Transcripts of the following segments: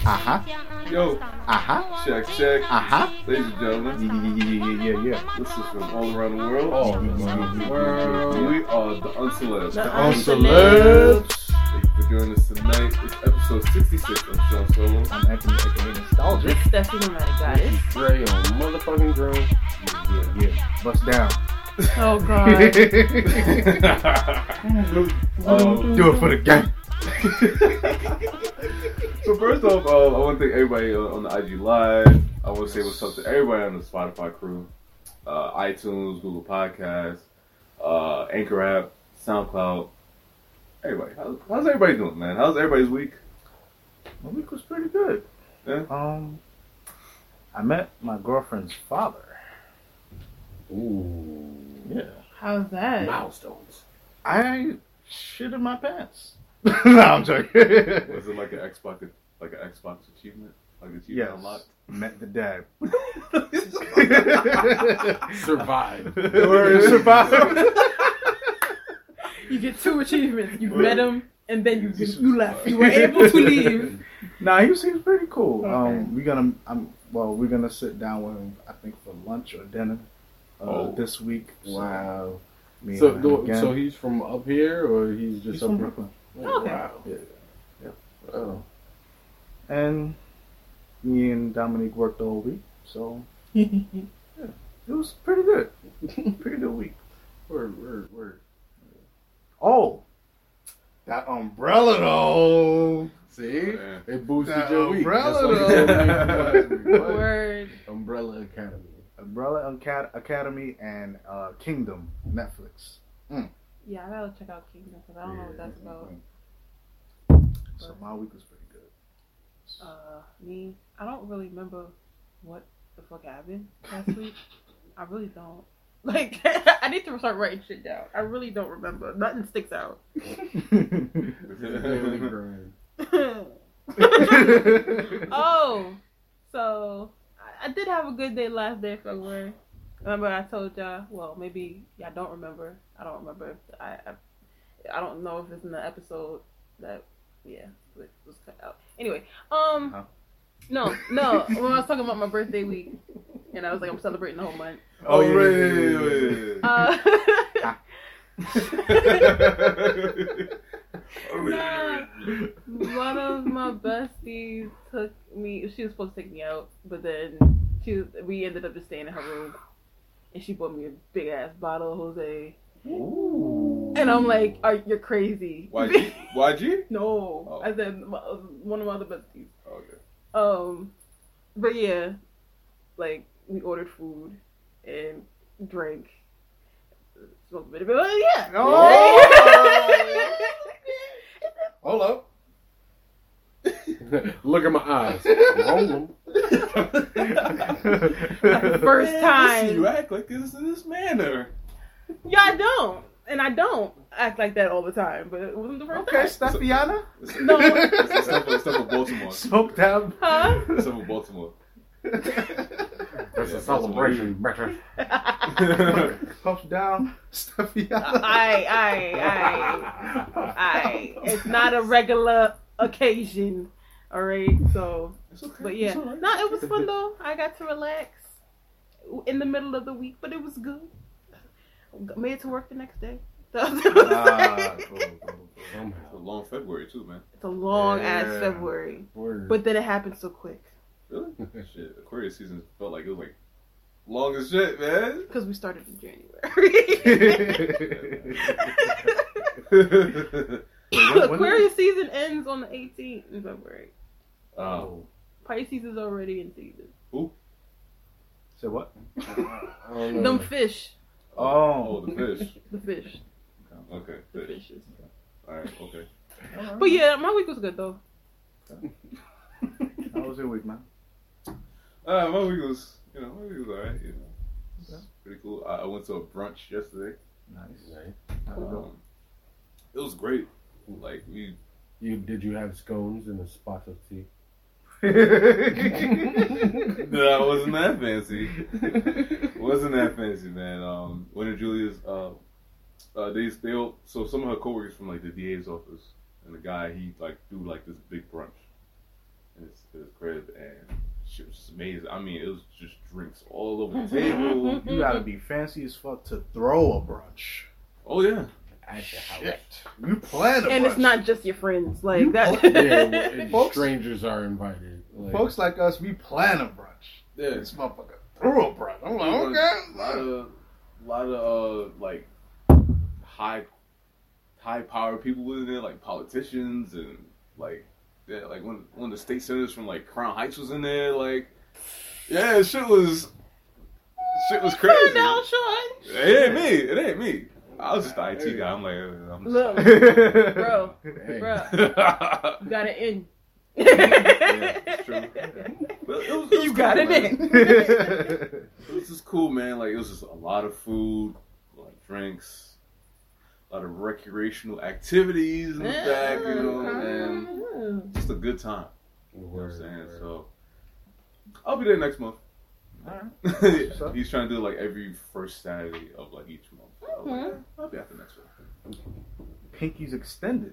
Yo. Check. Ladies and gentlemen. Yeah. This is from all around the world. We are the Uncelebs. The Uncelebs. Thank you for joining us tonight. It's episode 66 of Sean Solo. I'm Anthony, aka Nostalgic. It's Stephanie, Nomadic Goddess. Dre on motherfucking drone. Yeah. Bust down. Oh, God. Do it for the gang. So first off, I want to thank everybody on the IG Live. I want to say what's up to everybody on the Spotify crew, iTunes, Google Podcasts, Anchor app, SoundCloud. Everybody, how's everybody doing, man? How's everybody's week? My week was pretty good. Yeah. I met my girlfriend's father. Ooh. Yeah. How's that? Milestones. I shit in my pants. No, I'm joking. Was it like an Xbox achievement? Like achievement unlocked? Met the dad. Survive. Survive. You get 2 achievements. You met him, and then you left. You were able to leave. Nah, he was pretty cool. Okay. We're gonna sit down with him, I think, for lunch or dinner this week. Wow. So he's from up here, or he's just from up Brooklyn. Oh, Okay. wow. Yeah. Oh. And me and Dominique worked the whole week, so yeah, it was pretty good. Pretty good week. Word. Oh, that umbrella though. See? Yeah. It boosted That your week. umbrella, Word. Umbrella Academy. Umbrella Academy and Kingdom Netflix. Yeah, I gotta check out Kingdom because I don't know what that's about. So my week was pretty good. Me, I don't really remember what the fuck happened last week. I really don't. Like, I need to start writing shit down. I really don't remember. Nothing sticks out. Daily grind. Oh, so I did have a good day last day of February. Remember I told y'all? Well, maybe y'all don't remember. I don't remember. I don't know if it's in the episode that it was cut out. Anyway, no. When I was talking about my birthday week, and I was like, I'm celebrating the whole month. Oh, right. One of my besties took me. She was supposed to take me out, but then we ended up just staying in her room, and she bought me a big ass bottle of Jose. Ooh. And I'm like, you're crazy. YG? No, Oh. I said one of my other besties. Okay. But yeah, like we ordered food and drank. Smoked a bit, but yeah. Oh. Hold up. Look at my eyes. Roll them. First time. You act like this in this manner. Yeah, I don't. And I don't act like that all the time, but it wasn't the first Okay, time. Steffiana. No. It's stuff of Baltimore. Smoked out. Huh? Stuff of Baltimore. That's a celebration, bitches. Pumps down. Steffiana. I. It's not a regular occasion. All right. So, Okay. but yeah, It's all right. no, it was fun though. I got to relax in the middle of the week, but it was good. Made it to work the next day. Cool. It's a long February too, man. It's a long ass February, Word. but then it happened so quick Really? Shit, Aquarius season felt like it was like long as shit, man. because we started in January. Aquarius season ends on the 18th in February. Oh. Pisces is already in season. Who? Say what? I don't know. Them fish. Oh, the fish. The fish. Okay, The fish. fishes. Alright, okay. But yeah, my week was good though. How was your week, man? My week was alright, you know. It's pretty cool. I went to a brunch yesterday. Nice. Right. It was great. Like, Did you have scones and a spot of tea? That wasn't that fancy. Wasn't that fancy, man. Winter Julia's, so some of her coworkers from like the DA's office, and the guy he like do like this big brunch, and shit was amazing. I mean, it was just drinks all over the table. You gotta be fancy as fuck to throw a brunch. Oh yeah. At your house. Shit. You plan a brunch. And it's not just your friends. Like that. Yeah, and Folks- strangers are invited. Like, Folks like us, we plan a brunch. Yeah. This motherfucker threw a brunch. I'm like, okay. A lot of like high power people was in there, like politicians and like like one of the state senators from like Crown Heights was in there. Like, yeah, shit was crazy. Now, Sean. It ain't me. I was just the IT guy. I'm like, I'm just Look, bro, hey. bro, you got it in. Yeah, it's true. Well, it was You cool, got it man. in. It was just cool, man. Like, it was just a lot of food, a lot of drinks, a lot of recreational activities in the back, you know, and just a good time. You know what I'm saying? So, I'll be there next month. Alright. He's trying to do like every first Saturday of like each month. So I was like, I'll be after next month. Pinky's extended.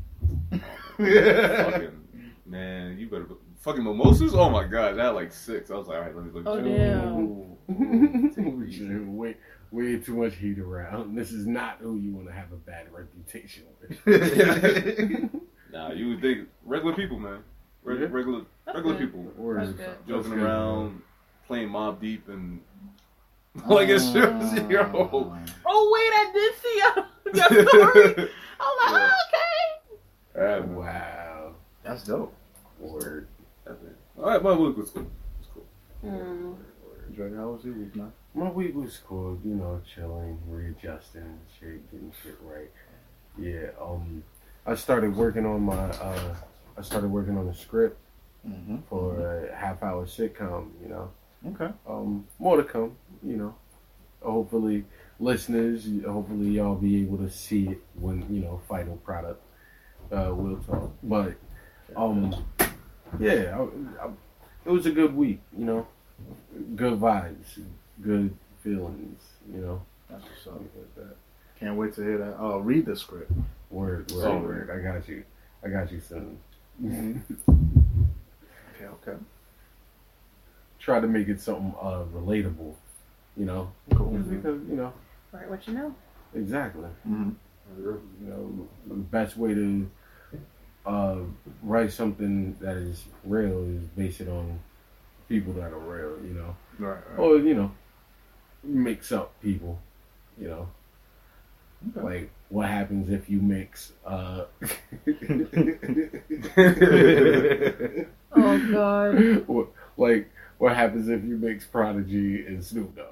Fucking, man, you better fucking mimosas. Oh my god, I had like 6. I was like, all right, let me Oh, check. damn. We should way too much heat around. This is not who you want to have a bad reputation with. Nah, you would think regular people, man. Regular good. people That's good. joking around, playing Mob Deep, and like it's just yo. Oh wait, I did see that story. I was like, Yeah. oh, okay. Wow. That's dope. Word. All right, my week was cool. It's cool. Dre, how was your week, man? My week was cool, you know, chilling, readjusting, shit, getting shit right. Yeah, I started working on my a script Mm-hmm. for a half-hour sitcom, you know. Okay. More to come, you know. Hopefully, listeners, hopefully y'all be able to see it when, you know, final product will talk. But, yeah, it was a good week, you know. Good vibes, good feelings, you know. That's what's up. Can't wait to hear that. Read the script. Word. Word. I got you soon. Okay. Try to make it something relatable, you know. Cool. Because, you know, Right, what you know? exactly. Mm-hmm. You know, the best way to write something that is real is base it on people that are real, you know. Right. Or, you know, mix up people, you know. Okay. Like, what happens if you mix Oh God. what happens if you mix Prodigy and Snoop Dogg?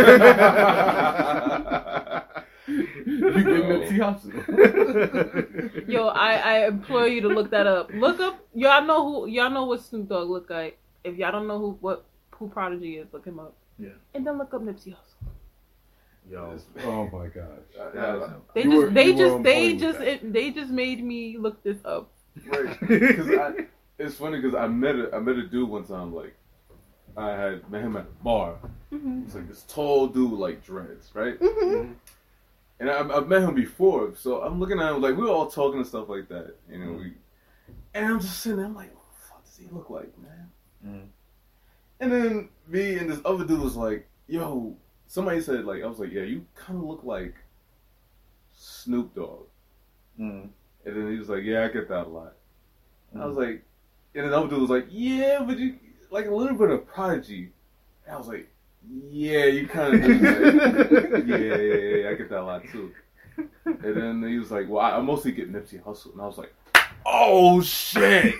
You get Nipsey Hussle. Yo, I implore you to look that up. Look up. Y'all know what Snoop Dogg look like. If y'all don't know who Prodigy is, look him up. Yeah. And then look up Nipsey Hussle. Yo. Oh my gosh. They You just made me look this up. Right. Because it's funny because I met a dude one time. Like, I had met him at a bar. Mm-hmm. He's like this tall dude with like dreads, right? Mm-hmm. And I've met him before, so I'm looking at him like we were all talking and stuff like that, you know. And I'm just sitting there, I'm like, what the fuck does he look like, man? Mm. And then me and this other dude was like, yo, somebody said like, I was like, yeah, you kind of look like Snoop Dogg. Mm. And then he was like, yeah, I get that a lot. I was like, and then the other dude was like, yeah, but you like a little bit of Prodigy. And I was like, yeah, you kind of do that. yeah, I get that a lot too. And then he was like, well, I mostly get Nipsey Hussle. And I was like, oh shit.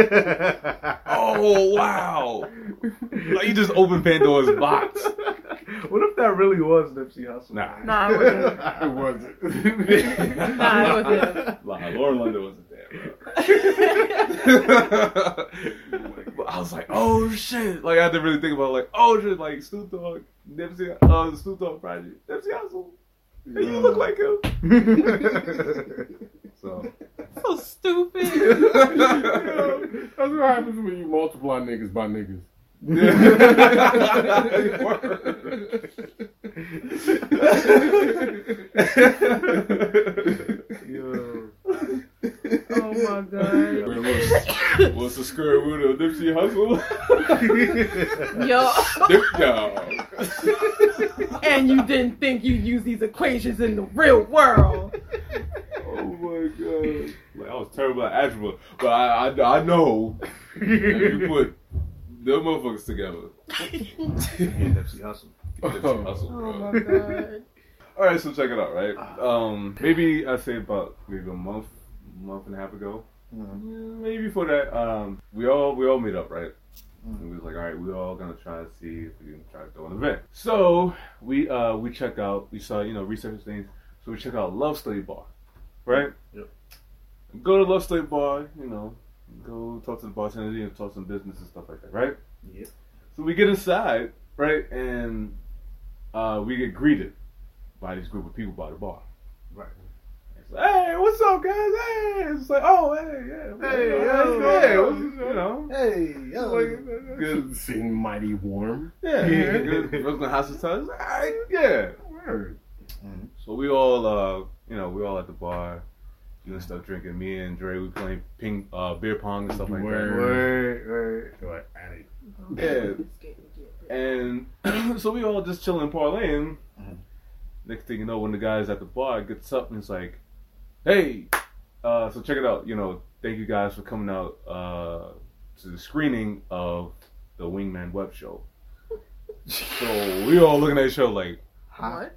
Oh wow. Like you just opened Pandora's box. What if that really was Nipsey Hussle? Nah. Nah, it wasn't. It wasn't. Nah, it wasn't. Nah, Lauren London wasn't there, bro. I was like, oh shit. Like I had to really think about like, oh shit, like Snoop Dogg, Nipsey, Snoop Dogg Project, Nipsey Hussle. And you look like him. So stupid. That's what happens when you multiply niggas by niggas. Yo. Oh my god. What's the square root of Nipsey Hussle? Yo. Snoop Dogg. And you didn't think you'd use these equations in the real world. Oh my god. Like, I was terrible at algebra, but I know if you put them motherfuckers together. Nipsey Hussle. Nipsey Hussle, Oh bro. my god. Alright, so check it out, right? Maybe I'd say about maybe a month and a half ago. Maybe before that, we all meet up, right? And we was like, all right, we all gonna try to see if we can try to throw an event. So we check out, we saw, research things. So we check out Love Slave Bar, right? Yep. Go to Love Slave Bar, go talk to the bartender, talk some business and stuff like that, right? Yep. So we get inside, right, and we get greeted by this group of people by the bar. Right. It's like, hey, what's up, guys? Hey, it's like, oh, hey, yeah, Hey, yo. good, Seemed mighty warm. yeah, good Brooklyn hospitality. All right, yeah, word. So we all, we all at the bar, doing stuff, drinking. Me and Dre, we playing beer pong and stuff like that. Word. What? Addy. Yeah, and so we all just chilling, parlaying. Next thing you know, when the guy's at the bar gets up and he's like, hey, so check it out, thank you guys for coming out to the screening of the Wingman web show. So we all looking at the show like, What?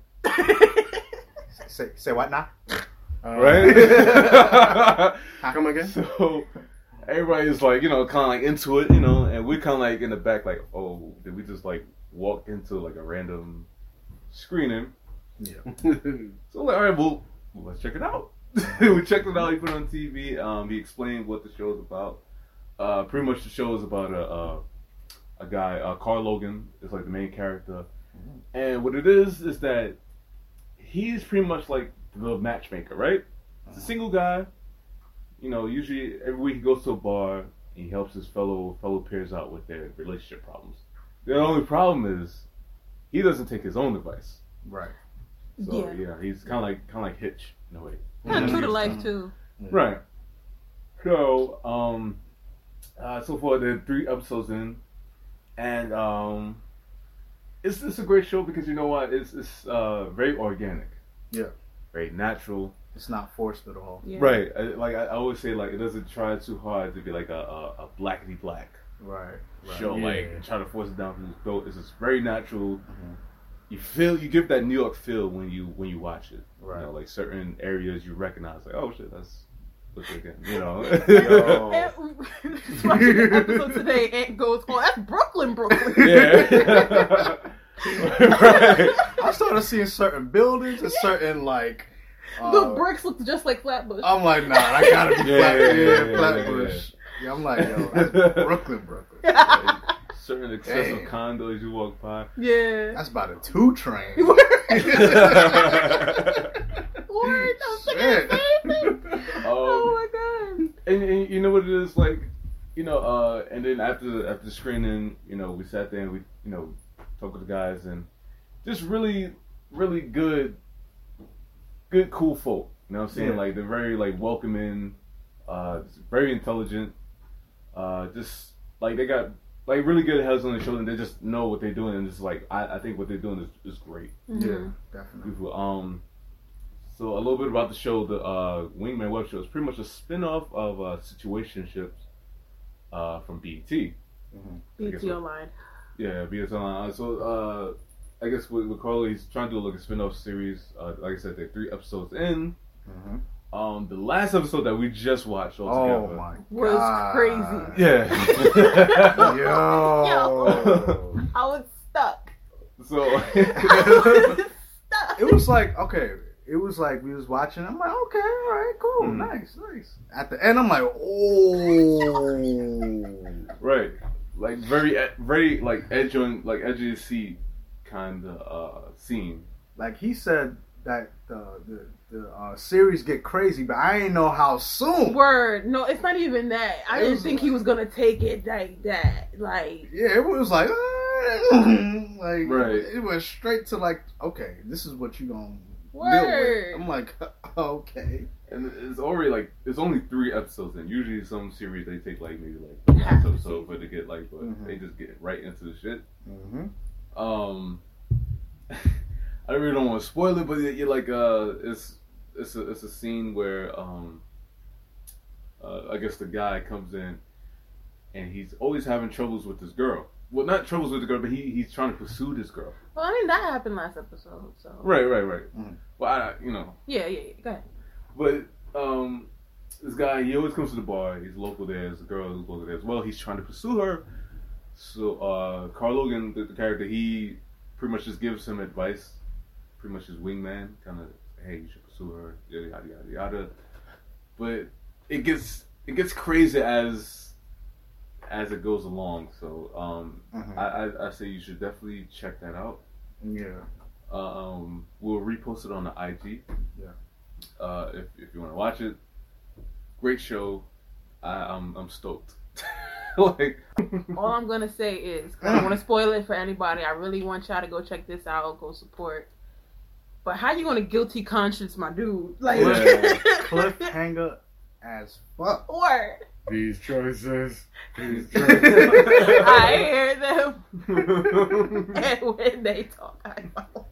Say what now? right? Come again? So everybody's like, kind of like into it, and we're kind of like in the back like, oh, did we just like walk into like a random screening? Yeah. So like, all right, well, let's check it out. We checked it out. He put it on TV. He explained what the show is about. Pretty much the show is about a guy, Carl Logan, is like the main character, and what it is that he's pretty much like the matchmaker, right? He's a single guy. Usually every week he goes to a bar and he helps his fellow peers out with their relationship problems. The only problem is he doesn't take his own advice. Right. So yeah, he's kind of like Hitch in a way. Kind of true to life too. Right. So so far there are 3 episodes in, and it's a great show because you know what? It's very organic. Yeah. Very natural. It's not forced at all. Yeah. Right. I always say, like, it doesn't try too hard to be like a blackity black Right. show. Yeah. Like try to force it down people's throat. It's just very natural. You give that New York feel when you watch it. Right. Like certain areas you recognize, like, oh shit, that's what's again. Yo. Just watching the episode today, Ant goes, oh, that's Brooklyn. Yeah. Right. I started seeing certain buildings and certain like The bricks look just like Flatbush. I'm like, nah, I gotta be Yeah, Flatbush. Yeah, I'm like, yo, that's Brooklyn. Certain excessive condos you walk by. Yeah. That's about a 2 train. Word. Shit. Oh my god. And you know what it is, like, and then after the screening, we sat there and we, talked with the guys, and just really, really good, cool folk. You know what I'm saying? Yeah. Like, they're very, like, welcoming, very intelligent, just, like, they got, like, really good heads on their shoulders, and they just know what they're doing, and just, like, I think what they're doing is great. Yeah, definitely. Beautiful. So a little bit about the show. The Wingman web show is pretty much a spin-off of Situationships from BET. BET Online. Yeah, BET Online. So I guess with Carly, he's trying to do like a spin-off series. Like I said, there are 3 episodes in. The last episode that we just watched all Oh together my god. Was crazy. Yeah. Yo. I was stuck. So It was like, okay. It was like we was watching. I'm like, okay, all right, cool, nice. At the end, I'm like, oh, right, like very like edge of the seat kind of scene. Like he said that the series get crazy, but I didn't know how soon. Word. No, it's not even that. I didn't think he was gonna take it like that. Like, yeah, it was like, like right. It went straight to like, okay, this is what you gonna Word. I'm like, okay. And it's already like it's only 3 episodes in. Usually some series they take like maybe like half episode for to get like, but they just get right into the shit. I really don't want to spoil it, but you're like it's a scene where I guess the guy comes in and he's always having troubles with this girl. Well, not troubles with the girl, but he's trying to pursue this girl. Well, I mean that happened last episode, so. Right. Well, Yeah. Go ahead. But this guy, he always comes to the bar. He's local there. There's a girl who's local there as well. He's trying to pursue her. So Carl Logan, the character, he pretty much just gives him advice. Pretty much his wingman, kind of, hey, you should pursue her, yada yada yada yada. But it gets crazy as it goes along. So I say you should definitely check that out. Yeah. We'll repost it on the IG. Yeah. If you want to watch it, great show. I'm stoked. Like, all I'm gonna say is, 'cause I don't want to spoil it for anybody. I really want y'all to go check this out, go support. But how you gonna guilty conscience my dude? Like cliffhanger as fuck. Word. These choices. I hear them, and when they talk, I know.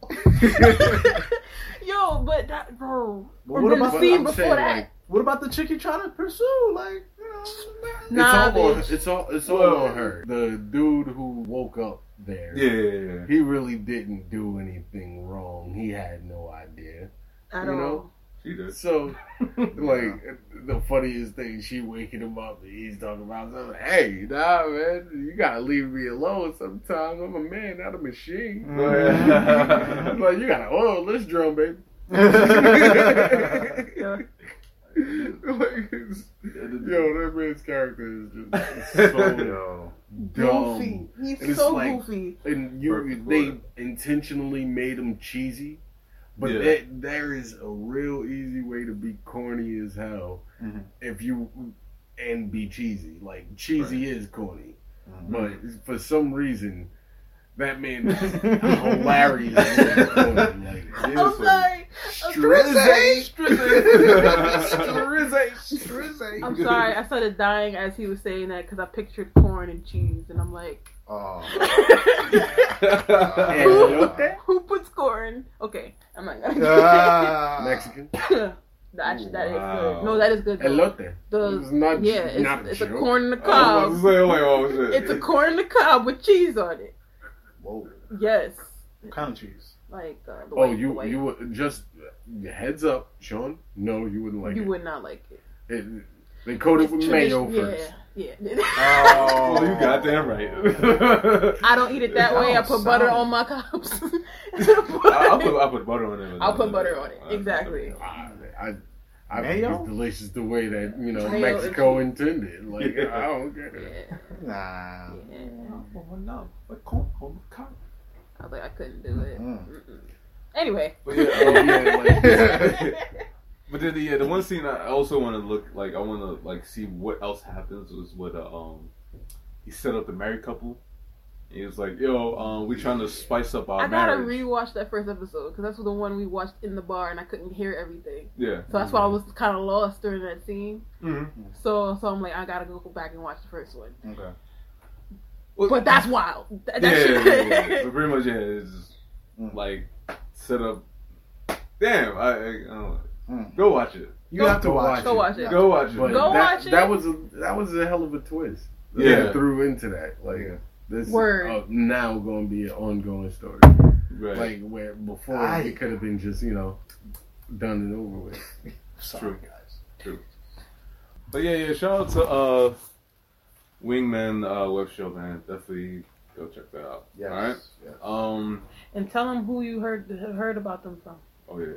Yo, but that, bro. But what about the scene before saying, that? like, What about the chick you trying to pursue? Like, it's all on her. The dude who woke up there. Yeah. He really didn't do anything wrong. He had no idea. I don't know. She did. So, like, the funniest thing, she waking him up and he's talking about something. Hey, nah, man, you gotta leave me alone sometimes. I'm a man, not a machine. Like, you gotta oil this drum, baby. Like, that man's character is just so dumb. Goofy. He's And it's so like- goofy. And they intentionally made him cheesy, but there is a real easy way to be corny as hell and be cheesy. Like, cheesy is corny, but for some reason, that man is hilarious. Like, I'm sorry. I'm sorry. I started dying as he was saying that because I pictured corn and cheese, and I'm like, who puts corn? Okay, I'm not gonna. Mexican. That is good. No, that is good. Elote. It's a joke. corn in the I cob. was about to say, like, oh shit. It's a corn in the cob with cheese on it. Whoa. Yes. What kind of cheese? Like the Oh, white, you the white. would just heads up, Sean. No, you wouldn't like You it. would not like it. They coat it It's with mayo tradition- first. Yeah. Oh, you goddamn right. I don't eat it that way. I put butter on my cobs. I'll put butter on it. I'll put butter on it. Exactly. I think Mayo? it's delicious the way that Mayo Mexico intended. Like, I don't get it. Yeah. Nah. I was like, I couldn't do it. Anyway. But but then the one scene I also want to look like, I want to like see what else happens was with he set up the married couple. He was like, yo, we trying to spice up our I gotta marriage. rewatch that first episode because that's the one we watched in the bar and I couldn't hear everything. Yeah. So that's why I was kind of lost during that scene. Mm-hmm. So I'm like, I gotta go back and watch the first one. Okay. Well, But that's wild. That yeah. shit. So pretty much, it's just like set up. Damn, I don't know. Go watch it. You have to watch it. Go watch it. Go watch it. But watch it. That was a hell of a twist. That Yeah. they threw into that. Like, this Word. is now going to be an ongoing story. Right. Like, where before it could have been just, done and over with. Sorry, guys. True. But yeah. Shout out to Wingman web show, man. Definitely go check that out. Yes. All right. And tell them who you heard about them from. Oh yeah.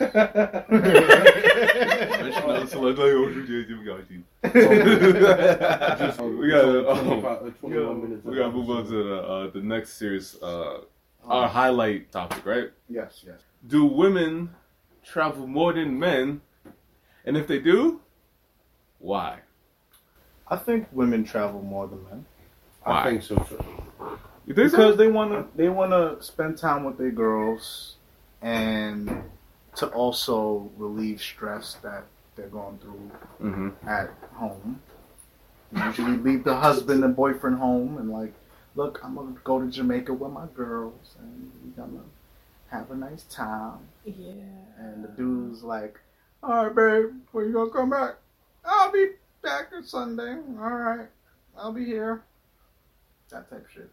We gotta move on to the next series. Our highlight topic, right? Yes. Do women travel more than men? And if they do, why? I think women travel more than men. Why? I think so too. You think Because so? they wanna spend time with their girls, and to also relieve stress that they're going through at home. You usually leave the husband and boyfriend home and like, look, I'm gonna go to Jamaica with my girls and we're gonna have a nice time. Yeah. And the dude's like, all right, babe, when you gonna come back? I'll be back on Sunday. All right, I'll be here. That type of shit.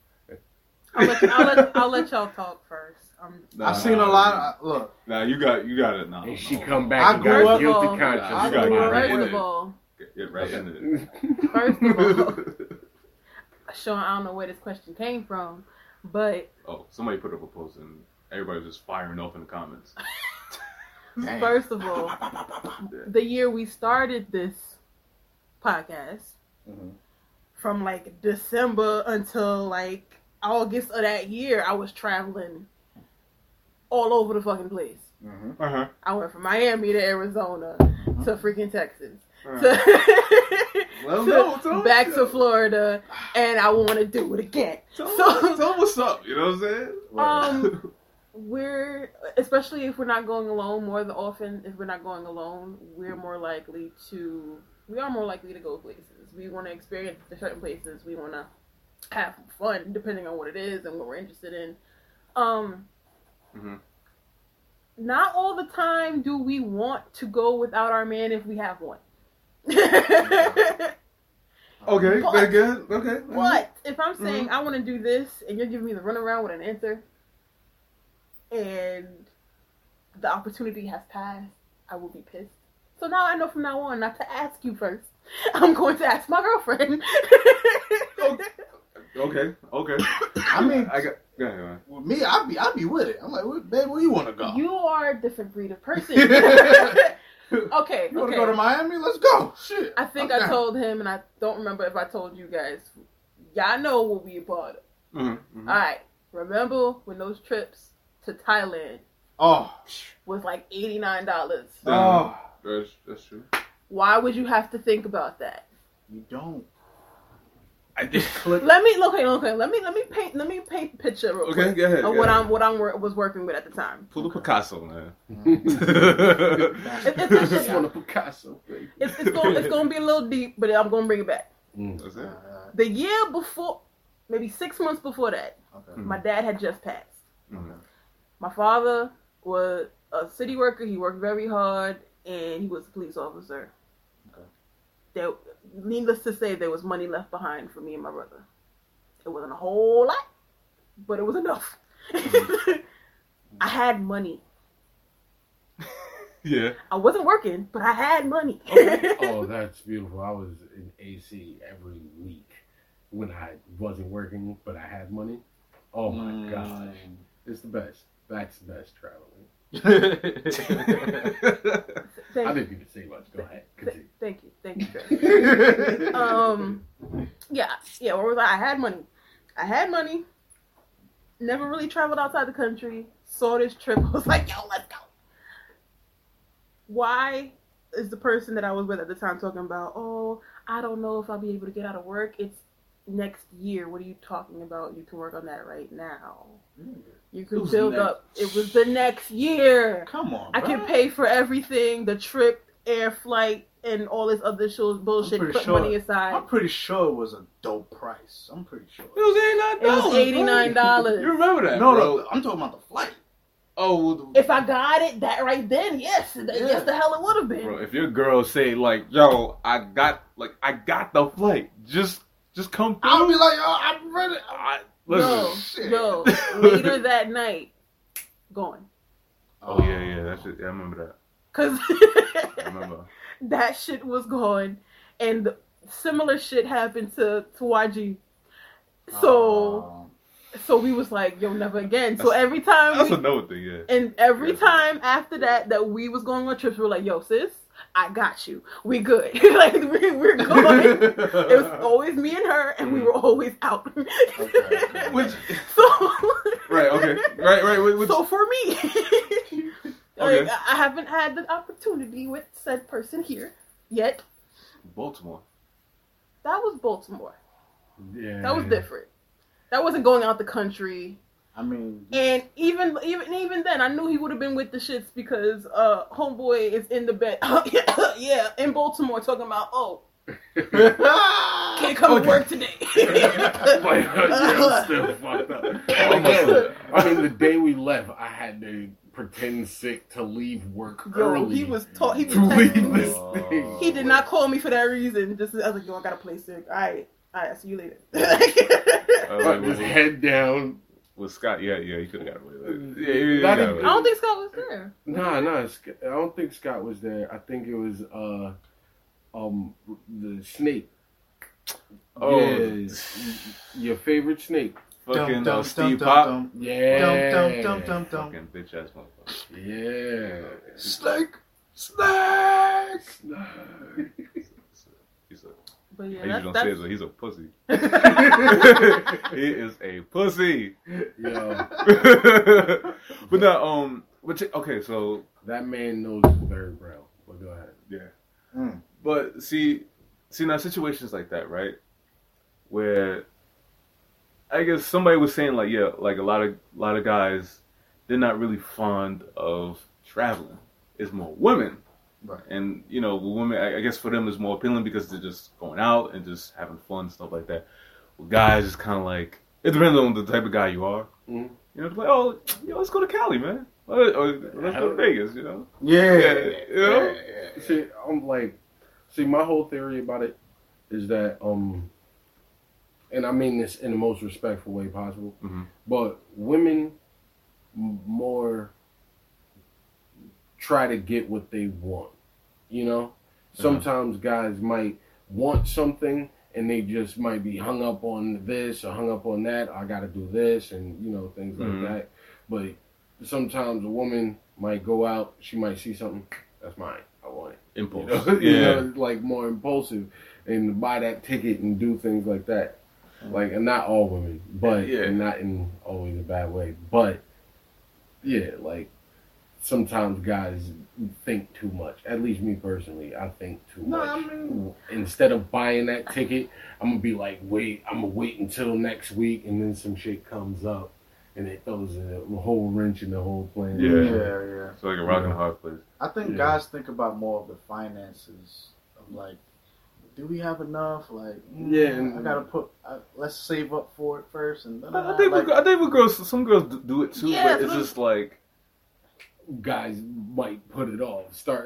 I'll let y'all talk first. I've seen a lot. Look. Nah, you got it now. And she come back and grew got up- guilty I conscience. grew up- First in of it. all, Get right into it. first of all, Sean, I don't know where this question came from, but Oh, somebody put up a post and everybody was just firing off in the comments. Dang. first of all, the year we started this podcast, from like December until like August of that year, I was traveling all over the fucking place. Uh-huh. I went from Miami to Arizona to freaking Texas. Well, Back to Florida, and I want to do it again. Tell what's up, you know what I'm saying? We're, especially if we're not going alone, more than often, if we're not going alone, we are more likely to go places. We want to experience the certain places. We want to have fun, depending on what it is and what we're interested in. Not all the time do we want to go without our man if we have one. Okay, But- very good. Okay. What if I'm saying I want to do this and you're giving me the runaround with an answer, and the opportunity has passed? I will be pissed. So now I know from now on not to ask you first. I'm going to ask my girlfriend. Okay. I mean, Go ahead, man. with me, I'd be with it. I'm like, babe, where you want to go? You are a different breed of person. Okay. You want to go to Miami? Let's go. Shit. I think Okay. I told him, and I don't remember if I told you guys. Y'all know what we a part of. Mm-hmm. All right. Remember when those trips to Thailand Oh. was like $89? Oh. That's true. Why would you have to think about that? You don't. I did. Let me paint a picture real Okay, quick go ahead. of what I was working with at the time. Pull the Picasso, man. Just want a Picasso, baby. It's gonna be a little deep, but I'm gonna bring it back. That's it. The year before, maybe 6 months before that, Okay. my dad had just passed. Mhm. My father was a city worker. He worked very hard, and he was a police officer. Okay. Needless to say, there was money left behind for me and my brother. It wasn't a whole lot, but it was enough. I had money. Yeah. I wasn't working, but I had money. Oh, that's beautiful. I was in AC every week when I wasn't working, but I had money. Oh my gosh. It's the best. That's the best traveling. I didn't even say much. Go ahead. Continue. Thank you, Trey. Yeah. Where was I? I had money. Never really traveled outside the country. Saw this trip. I was like, yo, let's go. Why is the person that I was with at the time talking about, oh, I don't know if I'll be able to get out of work. It's next year. What are you talking about? You can work on that right now. You can build up. It was the next year. Come on, I bro. can pay for everything, the trip, air flight, and all this other bullshit. Put money aside. I'm pretty sure it was a dope price. I'm pretty sure. It was $89. You remember that? No, bro. no, I'm talking about the flight. Oh, If I got it that right then, yes, yes, the hell it would have been. bro, if your girl say like, "Yo, I got the flight," just come through. I'll be like, oh, I'm ready. Listen. Yo, later that night, gone. Oh yeah, that's it. Yeah, I remember that. Cause I remember. that shit was gone, and similar shit happened to YG. So we was like, yo, never again. So every time That's another thing, yeah. And every time after that we was going on trips, we were like, yo, sis, I got you. We good. Like, we're going. It was always me and her, and we were always out. Okay. Which, So, right, okay. Right. Which, so for me, Okay. I haven't had the opportunity with said person here yet. Baltimore. That was Baltimore. Yeah. That was different. That wasn't going out the country. I mean, And even then, I knew he would have been with the shits because homeboy is in the bed, yeah, in Baltimore talking about can't come to work today. Like, I'm still fucked up. I mean, the day we left, I had to pretend sick to leave work early. He was leave this thing. He did not call me for that reason. Just I was like, yo, I gotta play sick. All right, I'll see you later. Just head down. Was Scott? Yeah, he could have got away with it. I I don't think Scott was there. Nah, I don't think Scott was there. I think it was the snake. Oh, yeah, your favorite snake. Fucking Steve Pop. Yeah. Fucking bitch ass motherfucker. Yeah. Snake. But yeah, I usually don't say it, but he's a pussy. He is a pussy. Yeah. But no, okay, so that man knows his third round. But go ahead. Yeah. But see now situations like that, right? Where I guess somebody was saying like, yeah, like a lot of guys, they're not really fond of traveling. It's more women. Right. And, women, I guess for them it's more appealing because they're just going out and just having fun, stuff like that. Well, guys, it's kind of like, it depends on the type of guy you are. Mm-hmm. It's like, let's go to Cali, man. Or let's go to Vegas, Yeah. See, my whole theory about it is that, and I mean this in the most respectful way possible, but women more try to get what they want, Sometimes guys might want something and they just might be hung up on this or hung up on that. I got to do this and, things like that. But sometimes a woman might go out, she might see something, that's mine, I want it. Impulse. Like more impulsive and buy that ticket and do things like that. Like, and not all women, but and not in always a bad way. But, like, sometimes guys think too much. At least me personally, I think too much. I mean, instead of buying that ticket, I'm going to be like, I'm going to wait until next week, and then some shit comes up, and it throws a whole wrench in the whole plan. Yeah. It's like a rock and a hard place. I think guys think about more of the finances of like, do we have enough? Like, I gotta let's save up for it first. And I think some girls do it too, but it's just like guys might put it off.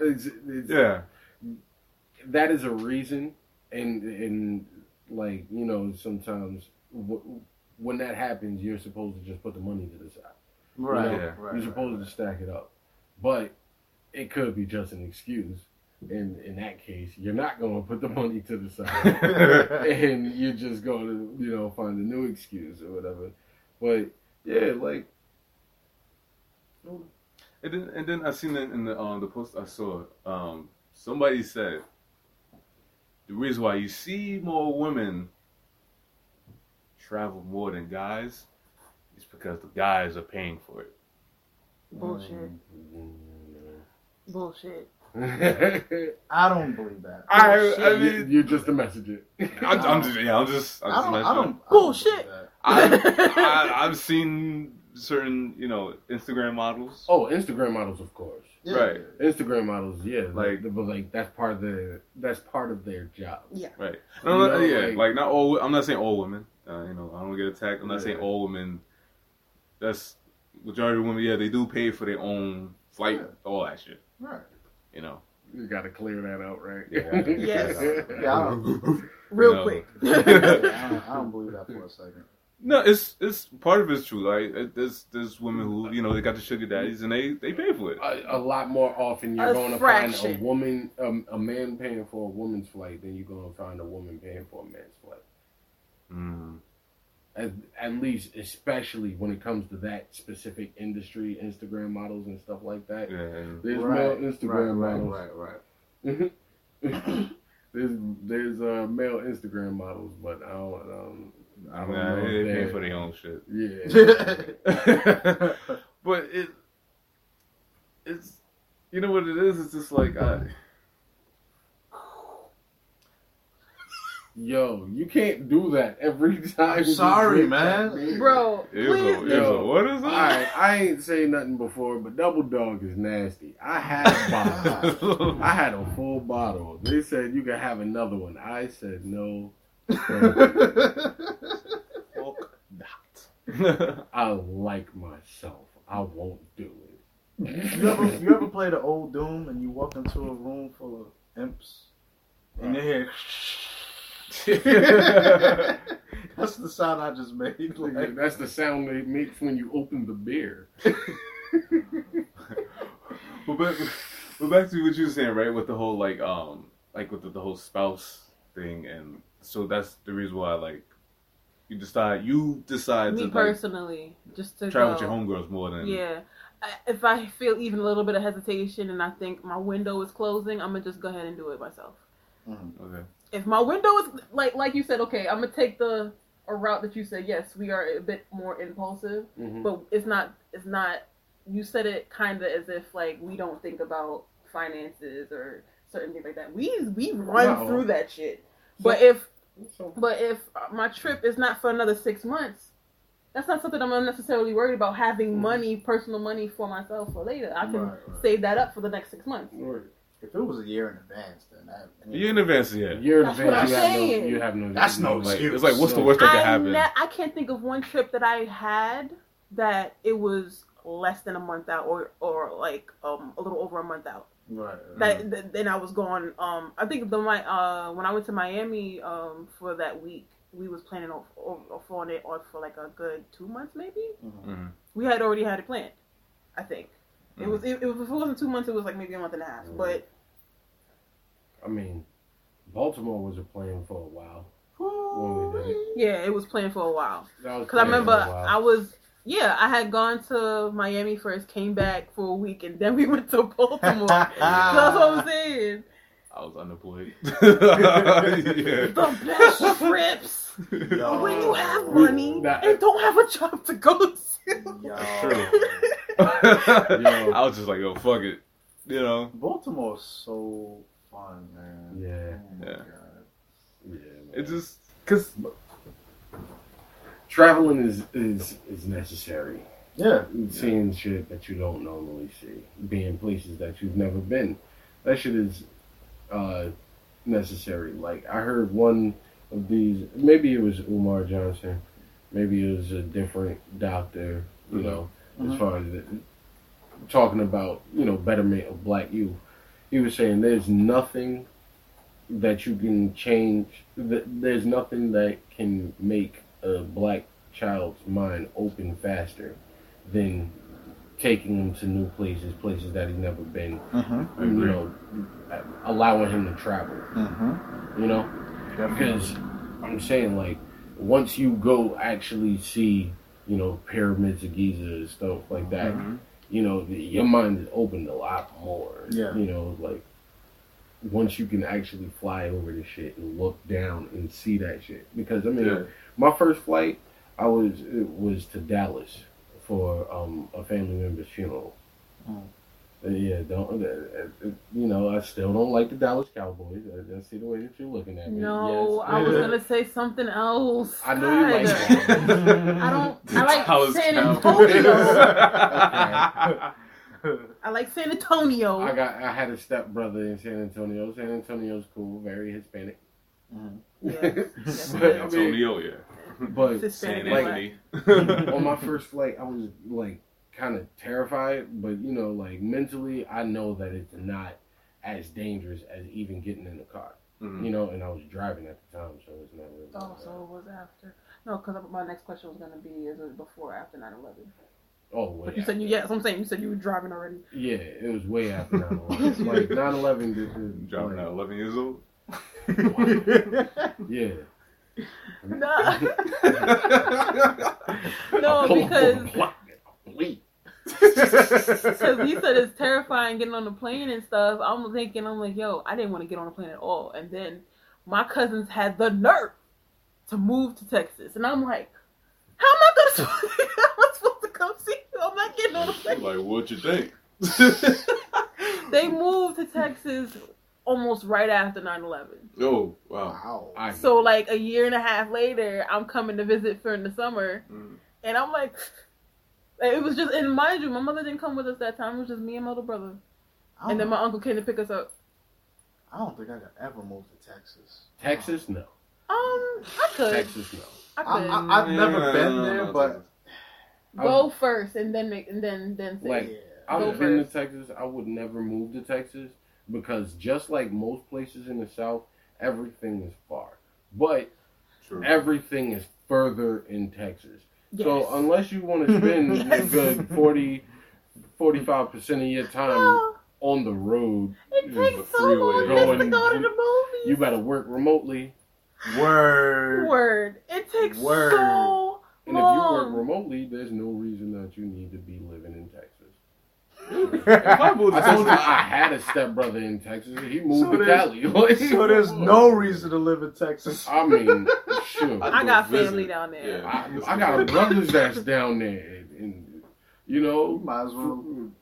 That is a reason, and like sometimes when that happens, you're supposed to just put the money to the side. Right. You're supposed to stack it up, but it could be just an excuse. And in that case, you're not going to put the money to the side, and you're just going to, find a new excuse or whatever. But yeah, like, and then I seen it in the post I saw. Somebody said the reason why you see more women travel more than guys is because the guys are paying for it. Bullshit. Bullshit. I don't believe that. I mean, you're just a messenger. I'm just bullshit. I've seen certain, Instagram models. Oh, Instagram models, of course. Yeah. Right. Instagram models, but that's part of their job. Yeah. Right. Like not all. I'm not saying all women. I don't want to get attacked. I'm not saying all women. That's majority of women. Yeah, they do pay for their own flight, all that shit. Right. You got to clear that out, right? Yeah. Yes. Real quick. I don't believe that for a second. No, it's part of it's true. Like there's women who they got the sugar daddies and they pay for it. A lot more often you're going to find a woman, a man paying for a woman's flight than you're going to find a woman paying for a man's flight. Mm. At least, especially when it comes to that specific industry, Instagram models and stuff like that. Yeah. There's male Instagram models. Right. There's male Instagram models, but I don't know. They pay for their own shit. Yeah. But it's what it is. It's just like Yo, you can't do that every time. I'm sorry, man. Bro, please. What is it? I ain't saying nothing before, but Double Dog is nasty. I had a bottle. I had a full bottle. They said you can have another one. I said no. I like myself. I won't do it. You ever play the old Doom and you walk into a room full of imps and you hear that's the sound I just made. Like, that's the sound it makes when you open the beer. But back to what you were saying, right? With the whole like with the whole spouse thing, and so that's the reason why like you decide me to personally just to travel with your homegirls more than if I feel even a little bit of hesitation and I think my window is closing, I'm gonna just go ahead and do it myself. Okay. If my window is like you said, okay, I'm gonna take a route that you said. Yes, we are a bit more impulsive, but it's not. You said it kind of as if like we don't think about finances or certain things like that. We run through that shit. But if my trip is not for another 6 months, that's not something I'm necessarily worried about having money, personal money for myself for later. I can save that up for the next 6 months. Right. If it was a year in advance, then year in advance, yeah. Year in That's advance, what I'm saying. you have no. That's no like, excuse. it's like what's the worst that could happen? I can't think of one trip that I had that it was less than a month out or like a little over a month out. Right. Then I was going. I think when I went to Miami for that week, we was planning on flying it on for like a good 2 months maybe. Mm-hmm. We had already had it planned. I think it was. If it wasn't 2 months, it was like maybe a month and a half. But I mean, Baltimore was a plan for a while when we did it. Yeah, it was planned for a while. Because I remember I had gone to Miami first, came back for a week, and then we went to Baltimore. That's what I'm saying. I was unemployed. The best trips when you have money and don't have a job to go to. True. I was just like, yo, fuck it. You know? Baltimore's so fun, man. Yeah. Oh Yeah. It's just because traveling is necessary. Yeah. Seeing shit that you don't normally see, being places that you've never been, that shit is necessary. Like I heard one of these, maybe it was Umar Johnson, maybe it was a different doctor, you know, as far as talking about, you know, betterment of black youth. He was saying there's nothing that you can change. There's nothing that can make a black child's mind open faster than taking him to new places that he's never been. You know, allowing him to travel. You know, because I'm saying like once you go actually see, you know, pyramids of Giza and stuff like that, you know, your mind is opened a lot more. Yeah. You know, like once you can actually fly over the shit and look down and see that shit. Because I mean, my first flight, it was to Dallas for a family member's funeral. Yeah, you know, I still don't like the Dallas Cowboys. I see the way that you're looking at me. No, yes. I was gonna say something else. I know you like that. I like San Antonio. I like San Antonio. I had a stepbrother in San Antonio. San Antonio's cool, very Hispanic. Yes, San Antonio, yeah. But San like, Anthony. on my first flight, I was like kind of terrified, but you know, like mentally, I know that it's not as dangerous as even getting in the car. You know, and I was driving at the time, so it's not really. So it was after. No, because my next question was gonna be: is it before or after 9/11? Oh, way. But you said so I'm saying you said you were driving already. Yeah, it was way after 9/11. Like 9/11. Driving at 11 years old. Yeah. No, because he said it's terrifying getting on the plane and stuff. I'm like, yo, I didn't want to get on the plane at all. And then my cousins had the nerve to move to Texas, and I'm like, how am I supposed to come see you? I'm not getting on the plane. Like, what you think? They moved to Texas almost right after 9/11. Oh, wow. So like a year and a half later, I'm coming to visit for in the summer, and I'm like, it was just, and mind you, my mother didn't come with us that time. It was just me and my little brother, and then my uncle came to pick us up. I don't think I could ever move to Texas. Texas, no. I could. Texas, no. I could. I've never been there, but go first and then say. Like, I've been to Texas. I would never move to Texas because just like most places in the South, everything is far. But everything is further in Texas. Yes. So unless you want to spend a good 45% of your time on the road, it takes so long just to go to the movies. You better work remotely. Word. It takes so long. And if you work remotely, there's no reason that you need to be living in Texas. I told you I had a stepbrother in Texas. He moved to Cali. So there's no reason to live in Texas. I mean, sure. I got family down there. Yeah, I got brothers that's down there. And, you know. Might as well.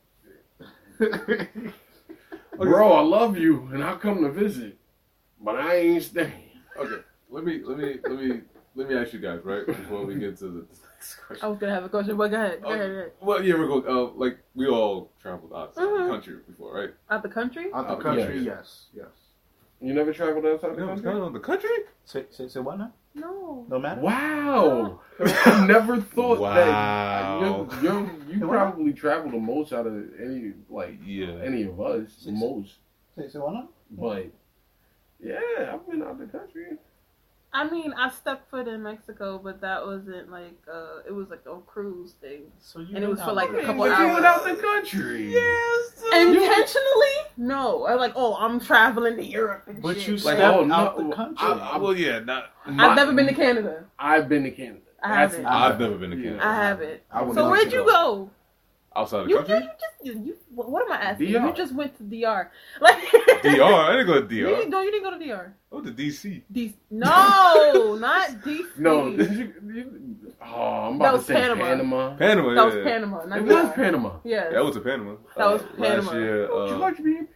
Bro, I love you, and I'll come to visit. But I ain't staying. Okay, let me ask you guys, right, before we get to the next question. I was gonna have a question, but go ahead. Go ahead. Well, yeah, we're going. Like we all traveled outside the country before, right? Out the country? Out the country, yes. You never traveled outside the country? The country? Say what now? No. No matter. Wow. I never thought that. You probably travel the most out of any of us. The most. Say what now? But yeah, I've been out the country. I mean, I stepped foot in Mexico, but that wasn't like it was like a cruise thing, and it was for like a couple hours. You went out the country. Yes. Intentionally? No. I I'm traveling to Europe and but shit. You stepped out the country. I've never been to Canada. I've been to Canada. I haven't. I've never been to Canada. I haven't. So where'd you go? Outside the country? You what am I asking? DR. You just went to DR. DR? I didn't go to DR. You didn't go to DR. Oh, to DC. No, not DC. No. I'm about to say Panama. Panama, That was Panama. It was Panama. Yeah. That was Panama. That was Panama. Last year. Would you like to be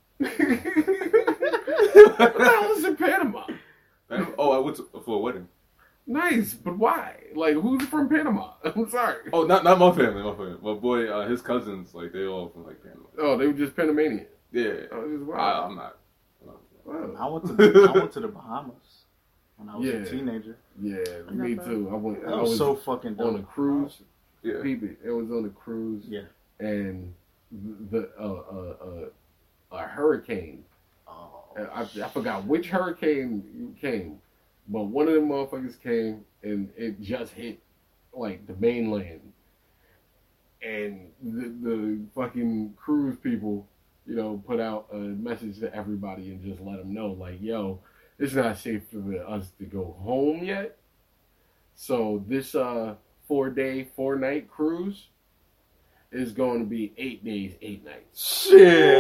What the hell is in Panama? Oh, I went for a wedding. Nice, but why? Like, who's from Panama? I'm sorry. Oh, not my family. My boy, his cousins, like they all from like Panama. Oh, they were just Panamanian. Yeah. I'm not. Wow. I went to the Bahamas when I was a teenager. Yeah, me too. I was so fucking dope. On a cruise. Yeah. It was on a cruise. Yeah. And a hurricane. Oh. I forgot which hurricane came. But one of them motherfuckers came and it just hit like the mainland, and the fucking cruise people, put out a message to everybody and just let them know, like, yo, it's not safe for us to go home yet. So this 4-day, 4-night cruise is going to be 8 days, 8 nights. Shit!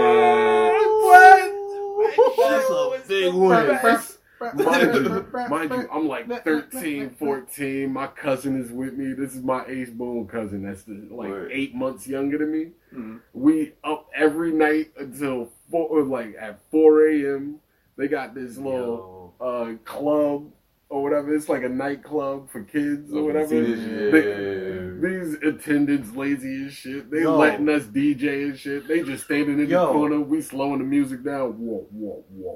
What? That's a big one. Mind you, I'm like 13, 14. My cousin is with me. This is my Ace Boone cousin. That's 8 months younger than me. Mm-hmm. We up every night until 4 a.m. They got this little club or whatever. It's like a nightclub for kids or whatever. These attendants lazy as shit. They letting us DJ and shit. They just standing in the corner. We slowing the music down. Whoa, whoa, whoa.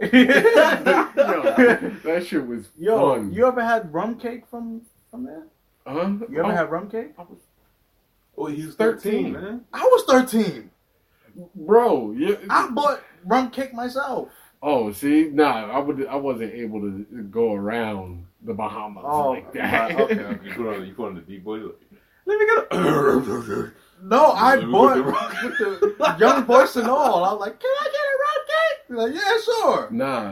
That shit was fun. You ever had rum cake from there? Huh? You ever had rum cake? He was 13, man. I was 13. Bro, I bought rum cake myself. Oh, see? Nah, I wasn't able to go around the Bahamas like that. Okay. You put on the deep boy. Let me get a... No, I bought with the young voice and all. I was like, can I get a rum cake? Like, yeah, sure. Nah.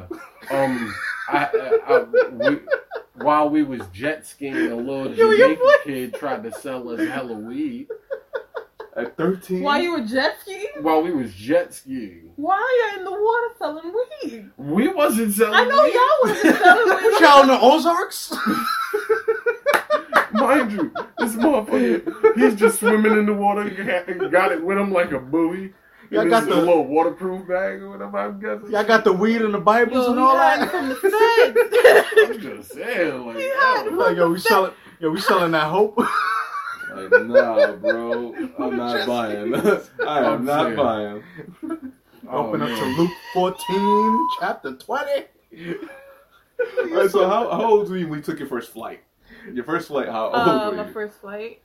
While we was jet skiing, a little Jamaican kid tried to sell us hella weed. At 13? While you were jet skiing? While we was jet skiing. Why are you in the water selling weed? We wasn't selling weed. I know y'all wasn't selling weed. Y'all in the Ozarks? Mind you, this motherfucker, he's just swimming in the water and got it with him like a buoy. Y'all got the little waterproof bag or whatever. I'm guessing. Y'all got the weed and the Bibles and he all hiding that. from the feds. I'm just saying, like, Like, we selling that hope. Like, nah, bro. I'm not buying. I am not buying. Open up to Luke 14, chapter 20. Alright, so how old were you when you took your first flight? Your first flight, how old were you? My first flight.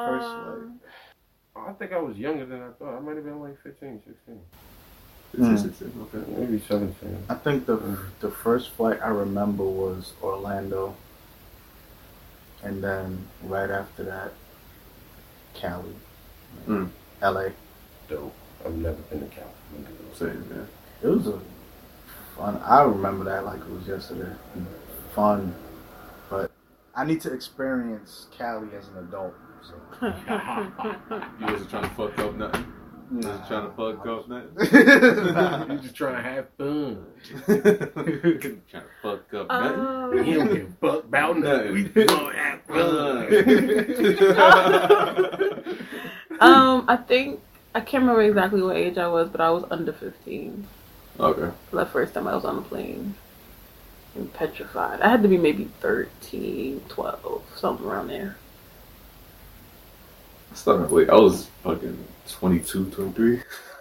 I think I was younger than I thought. I might have been like 15, 16. 15, 16, okay. Maybe 17. I think the first flight I remember was Orlando. And then right after that, Cali. LA. Dope. I've never been to California. Same, man. It was a fun. I remember that like it was yesterday. Fun. But I need to experience Cali as an adult. So. You wasn't trying to fuck up nothing? You wasn't trying to fuck up nothing? You just trying to have fun. Trying to fuck up nothing? He don't give a fuck about nothing. We gonna have fun. I think I can't remember exactly what age I was, but I was under 15. Okay. For the first time I was on a plane. I'm petrified. I had to be maybe 13, 12, something around there. I was fucking 22, 23.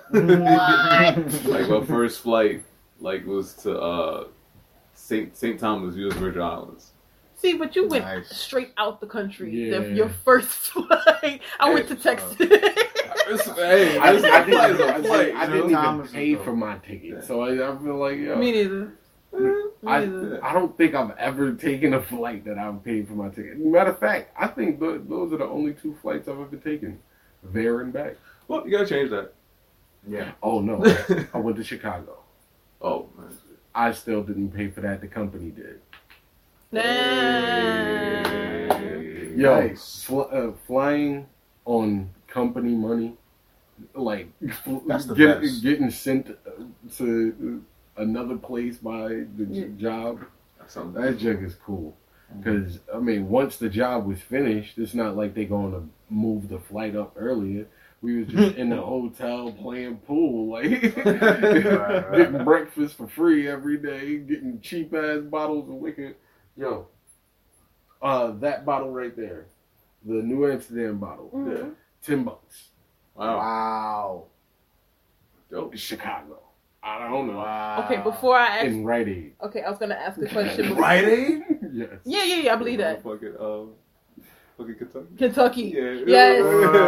Like my first flight, was to St. Thomas, U.S. Virgin Islands. See, but you went Nice. straight out the country. Yeah. Your first flight. I went to Texas. Hey, I I didn't even Thomas pay is for my ticket, so I feel like Me neither. I don't think I've ever taken a flight that I've paid for my ticket. Matter of fact, I think those are the only 2 flights I've ever taken, there and back. Well, you gotta change that. Yeah. Oh no, I went to Chicago. Oh man. I still didn't pay for that. The company did. Nah. Yo, Nice. flying on company money, like That's the best. getting sent to another place by the job. That junk is cool. Because, I mean, once the job was finished, it's not like they're going to move the flight up earlier. We was just in the hotel playing pool, like getting breakfast for free every day, getting cheap ass bottles of liquor. Yo, that bottle right there, the New Amsterdam bottle, $10. Wow. Dope. Chicago. I don't know. Wow. Okay, before I ask. In Rite Aid. Okay, I was gonna ask a question. Rite Aid? Yes. Yeah, I believe that. Fucking Kentucky. Kentucky. Yeah. Yes.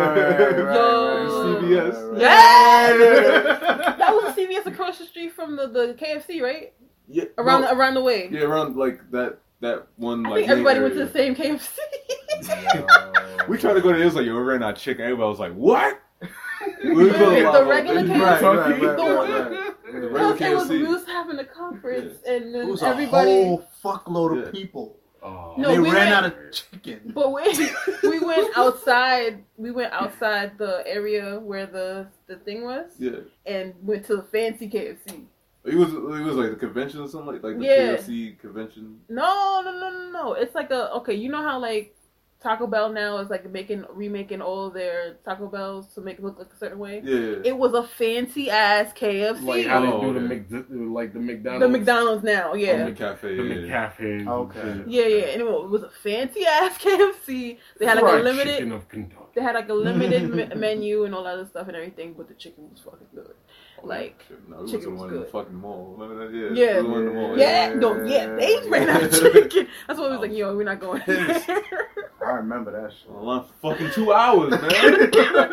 Yo. CVS. Yes. That was a CVS across the street from the KFC, right? Yeah. Around the way. Yeah, around like that one. I Like, think everybody area. went to the same KFC. We tried to go to this, like, yo, we ran out of chicken. Everybody was like, what? The regular KFC? The regular We KFC. was having a conference and then It was everybody. a whole fuckload of people. Oh. No, They we ran went- out of chicken. But we went outside. We went outside the area where the thing was, Yeah. and went to the fancy KFC. It was like the convention or something, like the Yeah. KFC convention. No. It's like you know how like Taco Bell now is like remaking all their Taco Bells to make it look like a certain way. Yeah. It was a fancy ass KFC. Like how they do okay. the McDonald's. The McDonald's now, yeah. The cafe. The Yeah. McCafe. Okay. Yeah. Anyway, it was a fancy ass KFC. They had like Fried a limited. chicken of Kentucky. They had like a limited menu and all that other stuff and everything, but the chicken was fucking good. Like, No, we chicken went to was one in the good. fucking mall. Remember that? Yeah. Yeah. We went to the mall. They ran out of chicken. That's why I was like, yo, we're not going there. I remember that shit. Line for fucking 2 hours, man.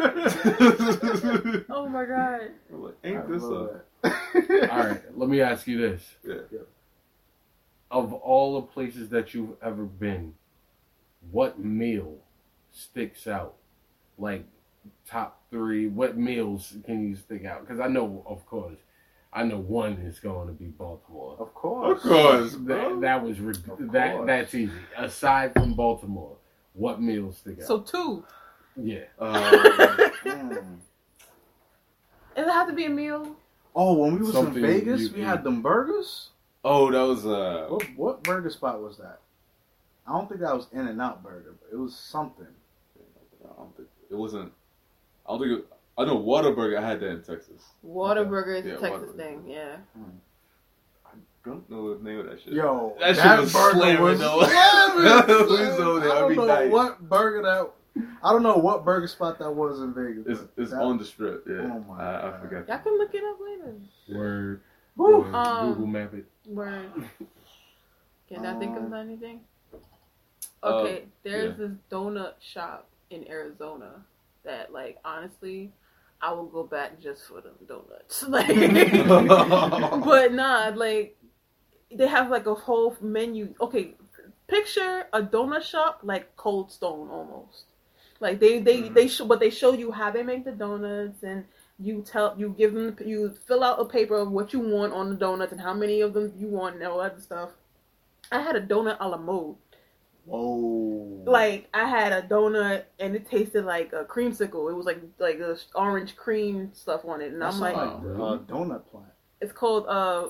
Oh my god. I'm like, ain't this up? All right, let me ask you this. Yeah. Of all the places that you've ever been, what meal sticks out? Like, top 3, what meals can you stick out? Because I know, of course, one is going to be Baltimore. Of course. Of course. That was that's easy. Aside from Baltimore, what meals stick out? So 2. Yeah. Mm. Does it have to be a meal? Oh, when we was Something in Vegas, you we eat. had them burgers. Oh, that was What burger spot was that? I don't think that was In-N-Out Burger, but it was something. I don't think it wasn't. I don't think. I know Whataburger. I had that in Texas. Whataburger is a Yeah, Texas Whataburger. thing, yeah. I don't know the name of that shit. Yo, that shit was burger slamming, was though. slamming. We was over there I don't every know night. what burger that. I don't know what burger spot that was in Vegas. It's that, on the strip. Yeah, Oh my I God. forgot. Y'all can look it up later. Word. Woo. Google Map it. Word. Can I think of anything? Uh, Okay, there's yeah. this donut shop in Arizona that, like, honestly, I will go back just for them donuts. Like, but nah, like, they have like a whole menu. Okay, picture a donut shop like Cold Stone almost. Like they show you how they make the donuts, and you fill out a paper of what you want on the donuts and how many of them you want and all that stuff. I had a donut a la mode. Whoa. Like, I had a donut and it tasted like a creamsicle. It was like a orange cream stuff on it, and That's I'm like, donut plant. it's called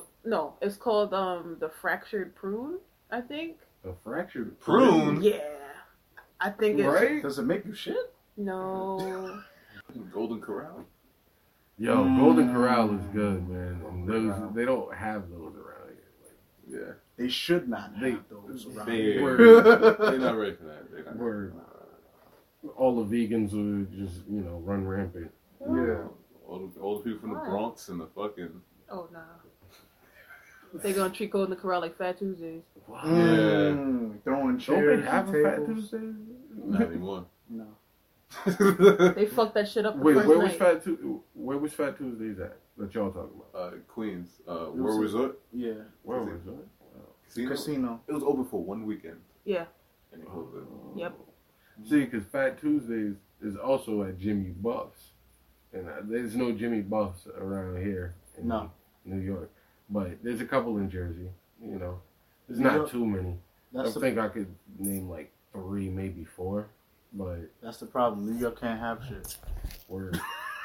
the fractured prune, I think. A fractured Prune? Yeah, I think it's Right? Does it make you shit? no. Golden Corral. Yo, Golden Corral is good, man. And those they don't have those around here. Yeah. They should not have They- those around They, here. they're not ready for that. They're not. Word. All the vegans would just, run rampant. Yeah. All the people from the Bronx and the fucking. Oh nah. They gonna treat Golden Corral like Fat Tuesdays. Throwing Don't chairs they have and a Fat tables. Tuesday? Not anymore. No. They fucked that shit up the Wait, first where night. was Fat Tuesdays at that y'all talking about? Queens. World Resort. Yeah. Where was it? Casino. It was open for 1 weekend. Yeah. And they closed it. Yep. See, because Fat Tuesdays is also at Jimmy Buff's, and there's no Jimmy Buff's around here in No. New York, but there's a couple in Jersey. There's New not York- too many. I That's the think I could name like 3, maybe 4, but that's the problem. New York can't have shit. word.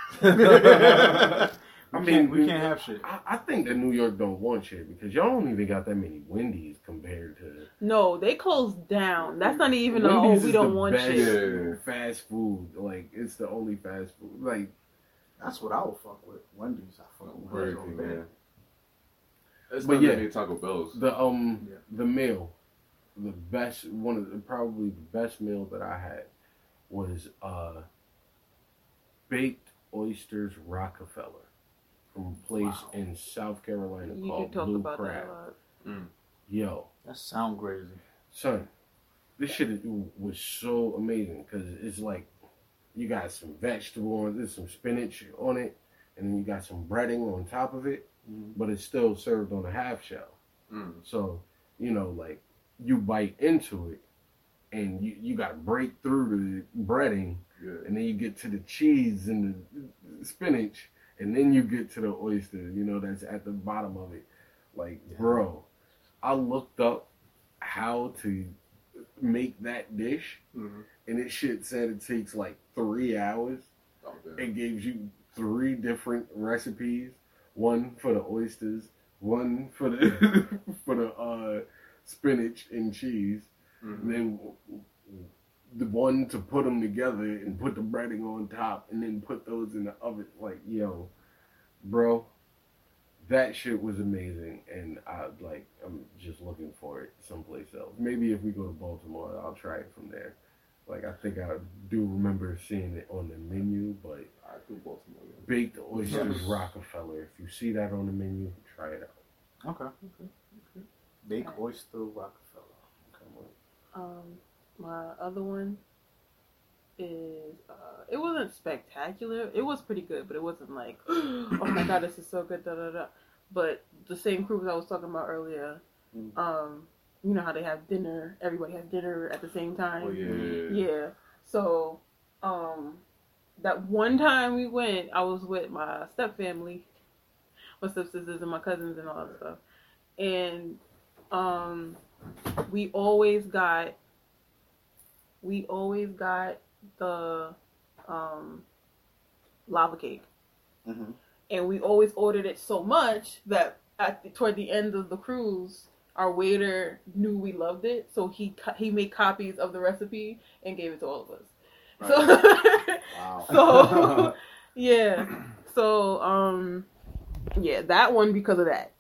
We can't have shit. I think that New York don't want shit because y'all don't even got that many Wendy's compared to. No, they closed down. That's not even Wendy's we is don't the want best shit. fast food. Like, it's the only fast food. Like, That's what I would fuck with. Wendy's, I fuck with. Burger Wendy's King, all day. man. It's But not yeah. that many Taco Bells. the meal, probably the best meal that I had was baked oysters Rockefeller from a place in South Carolina You called do talk Blue about Crab. that a lot. Yo, That sound crazy. son, this shit was so amazing because it's like you got some vegetable, there's some spinach on it, and then you got some breading on top of it, but it's still served on a half shell. So, like, you bite into it, and you got to break through the breading, and then you get to the cheese and the spinach, and then you get to the oyster, that's at the bottom of it. Like, bro, I looked up how to make that dish, and it shit said it takes like 3 hours. It gives you 3 different recipes. One for the oysters, one for the for the spinach and cheese, and then the one to put them together and put the breading on top, and then put those in the oven. Like, yo, bro, that shit was amazing, and I'm just looking for it someplace else. Maybe if we go to Baltimore, I'll try it from there. Like, I think I do remember seeing it on the menu, but I do Baltimore. Yeah. baked oysters Rockefeller. If you see that on the menu, try it out. Okay. Baked oyster Rockefeller. My other one is it wasn't spectacular. It was pretty good, but it wasn't like, oh my god, this is so good, da da da. But the same crew I was talking about earlier, you know how they have dinner, everybody has dinner at the same time. Oh yeah. Yeah. So, that one time we went, I was with my step family, my stepsisters and my cousins and all that stuff. And we always got the lava cake. And we always ordered it so much that toward the end of the cruise, our waiter knew we loved it, so he made copies of the recipe and gave it to all of us. Right. So, Wow. so Yeah. So, yeah, that one because of that.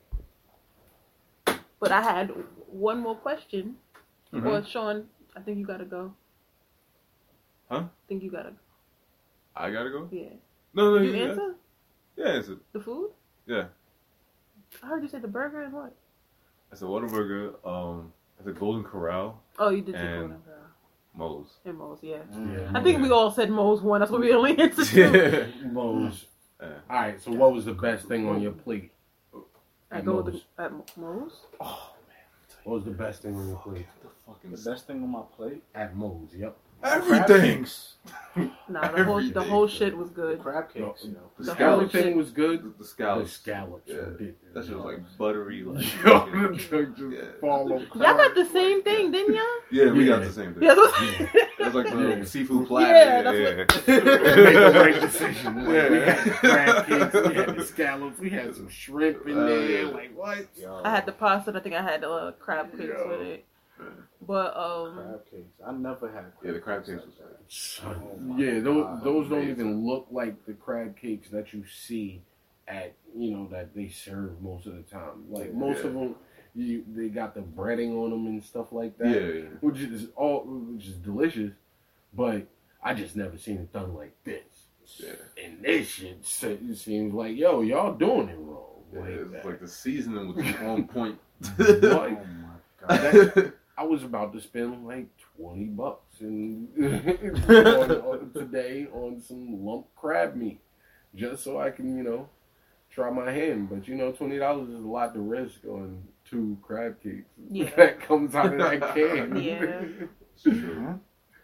But I had one more question. Mm-hmm. Well, Sean, I think you gotta go. Huh? I think you gotta go. I gotta go? Yeah. No, You you answer? Yeah, answer. The food? Yeah. I heard you say the burger and what? I said Whataburger, I said Golden Corral, Oh, you did say And- Golden Corral. Moe's. And Moe's, yeah. Yeah. I think we all said Moe's one. That's what we only answered to. Yeah. Moe's. Yeah. All right. So, what was the best thing on your plate? I At go with Moe's. at Moe's. Oh, man. What was the best thing on your plate? The best thing on my plate? At Moe's. Yep. Everything. Nah, the Everything. whole shit was The good. crab cakes, you know. The The scallops. Everything was good. The The scallops. scallops. Yeah. were big. That shit was like buttery. Like, Yo, the junk just Yeah. fall apart. Y'all got the same thing, didn't y'all? Yeah, we got Yeah. the same thing. Yeah, those- It was like the Yeah. seafood platter. Yeah, that's We made the right decision. Like, Yeah. We had the crab cakes, we had the scallops, we had some shrimp in there. Yeah. Like what? Yo, I had the pasta. And I think I had the crab cakes Yo. with it. But crab cakes. I never had Yeah, the crab cakes was Son. Oh my Yeah, those God. those don't Amazing. even look like the crab cakes that you see at that they serve most of the time. Like most Yeah. of them, they got the breading on them and stuff like that. Yeah. which is delicious, but I just never seen it done like this. Yeah. And this shit seems like y'all doing it wrong. Yeah, Like it's that. like the seasoning was on point. Oh my god. I was about to spend like $20 and today on some lump crab meat, just so I can try my hand. But $20 is a lot to risk on 2 crab cakes Yeah. that comes out of that can. Yeah. Mhm.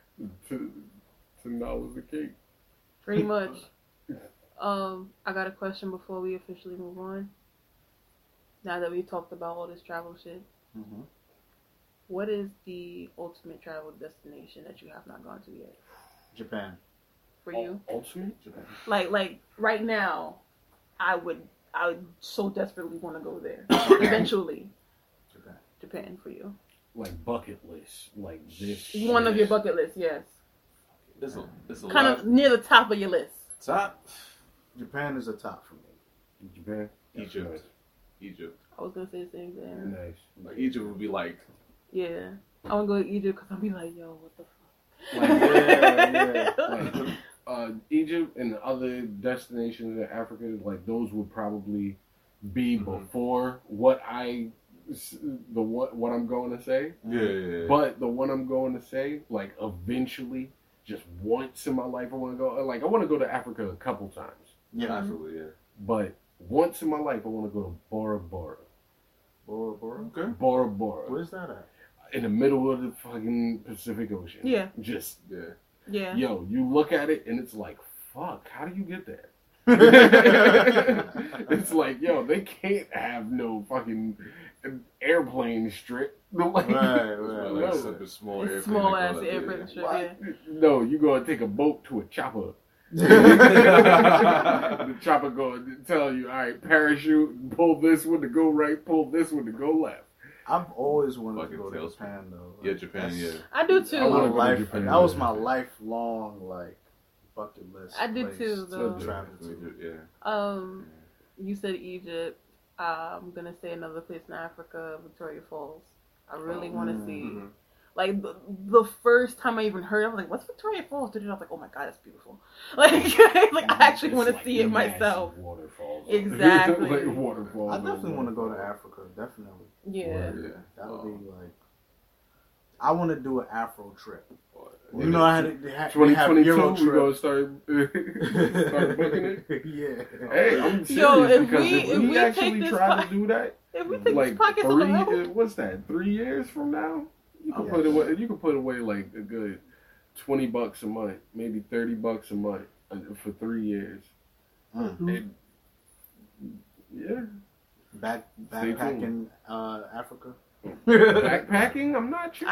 $10 a cake. pretty much. I got a question before we officially move on. Now that we talked about all this travel shit, Mhm. what is the ultimate travel destination that you have not gone to yet Japan. for you? Ultimate? Japan. Like right now, I would so desperately want to go there. Eventually, Japan. Japan for you. Like bucket list. Like this. One of your bucket lists, yes. It's a Kind lot. of near the top of your list. Top. Japan is a top for me. Japan? Egypt. Egypt. I was gonna say the same thing. Nice. Like Egypt would be like. Yeah, I want to go to Egypt because I'll be like, yo, what the fuck? Like, yeah. Like, Egypt and other destinations in Africa, like those would probably be before what I'm going to say. Yeah. But the one I'm going to say, like eventually, just once in my life, I want to go. Like I want to go to Africa a couple times, Yeah. Absolutely, yeah. but once in my life, I want to go to Bora Bora. Bora Bora. Okay. Bora Bora, Where's that at? in the middle of the fucking Pacific Ocean. Yeah. Just Yeah. Yeah. yo, you look at it and it's like, fuck, how do you get there? It's like, yo, they can't have no fucking airplane strip. Like, Right. Like such a small It's airplane. small that ass goes up airplane there. strip. what? Yeah. No, you gonna take a boat to a chopper. The chopper going to tell you, all right, parachute, pull this one to go right, pull this one to go left. I've always wanted Fucking to go to tailspin. Japan though. Yeah, Japan, yeah. I do My too. I wanna go to life, Japan, that was yeah. my lifelong bucket list. I did place too, to though. travel to. Yeah. You said Egypt. I'm gonna say another place in Africa, Victoria Falls. I really want to see. Mhm. Like the first time I even heard, I was like, "What's Victoria Falls?" And I was like, "Oh my god, it's beautiful!" Like, I actually want to It's see it massive myself. Waterfalls. Exactly. Like waterfalls. I definitely want to go to Africa. Definitely. Yeah. Yeah. That would be like. I want to do an Afro trip. Yeah. You know, I had to have 2022, Euro we trip. gonna start booking it. Yeah. Hey, I'm serious Yo, if because we- if if we we actually take this try po- to do that, If we take like this podcast on the road, 3, what's that? 3 years from now, you can Oh, put yes. away. You can put away like a good $20 a month, maybe $30 a month for 3 years. Mm. And, yeah, Backpacking Africa. backpacking. I'm not sure.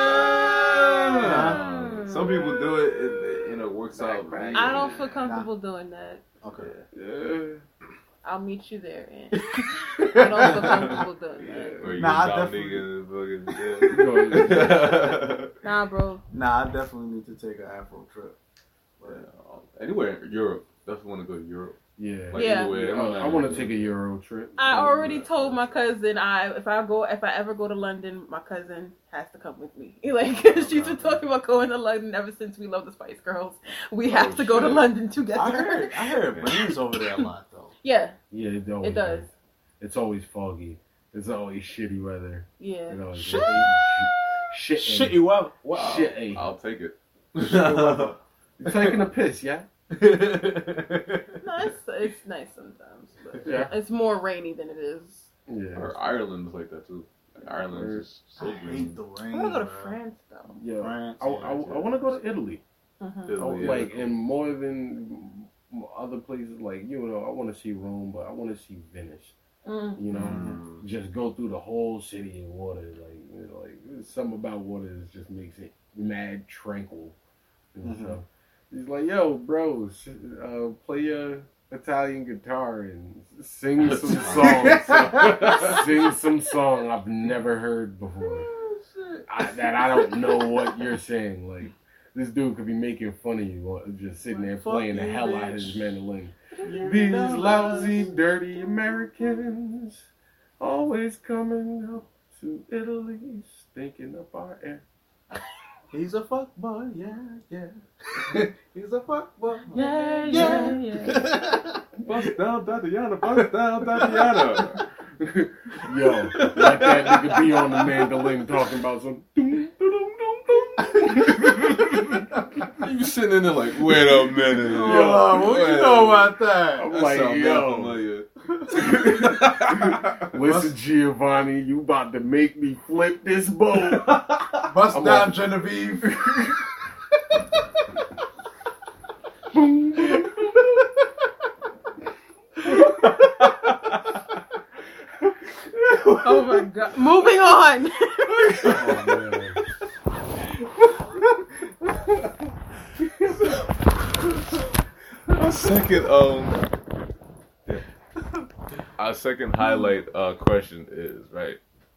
Ah. Some people do it, it works out. Backpack. I don't feel comfortable doing that. Okay. Yeah. I'll meet you there, and I don't feel comfortable doing that. Or you Nah, I Dominique definitely- and fucking, Nah, bro. Nah, I definitely need to take an Afro trip. yeah. Anywhere in Europe. definitely want to go to Europe. Yeah. Like, Yeah. anywhere. I want to take a Euro trip. I already told my cousin if I ever go to London, my cousin has to come with me. Like she's been talking about going to London ever since we love the Spice Girls. We have to go to London together. I heard it rains over there a lot though. Yeah. Yeah, it It does. It's always foggy. It's always shitty weather. Yeah. It always Shitty weather. Wow. Shitty. I'll take it. You're taking a piss, yeah? No, it's nice sometimes, but Yeah. it's more rainy than it is. Yeah. Or Ireland is like that too. Like, Ireland is just so I hate green. the I rain. want to go to bro. France though. Yeah. France, I want to go to Italy. Mm-hmm. Italy, yeah. Like, and more than other places, like, you know, I want to see Rome, but I want to see Venice. Mm. You know, Mm. just go through the whole city in water. Like, you know, like there's something about water that just makes it mad tranquil. And Mhm. so he's like, "Yo, bro, play your Italian guitar and sing some songs. Sing some song I've never heard before. That I don't know what you're saying. Like, this dude could be making fun of you, just sitting there playing the hell out of his mandolin. These lousy, dirty Americans always coming up to Italy, stinking up our air. He's a fuckboy, yeah. He's a fuckboy. Yeah. Bust down, Tatiana. Bust down, Tatiana. Yo, let that nigga be on the mandolin talking about some. You sitting in there like, wait a minute. What you know about that? I'm That like, sound yo. familiar. Listen, Giovanni, you about to make me flip this boat. Bust I'm down, off. Genevieve. Oh my god. Moving on. Oh, man. Our second highlight question is right.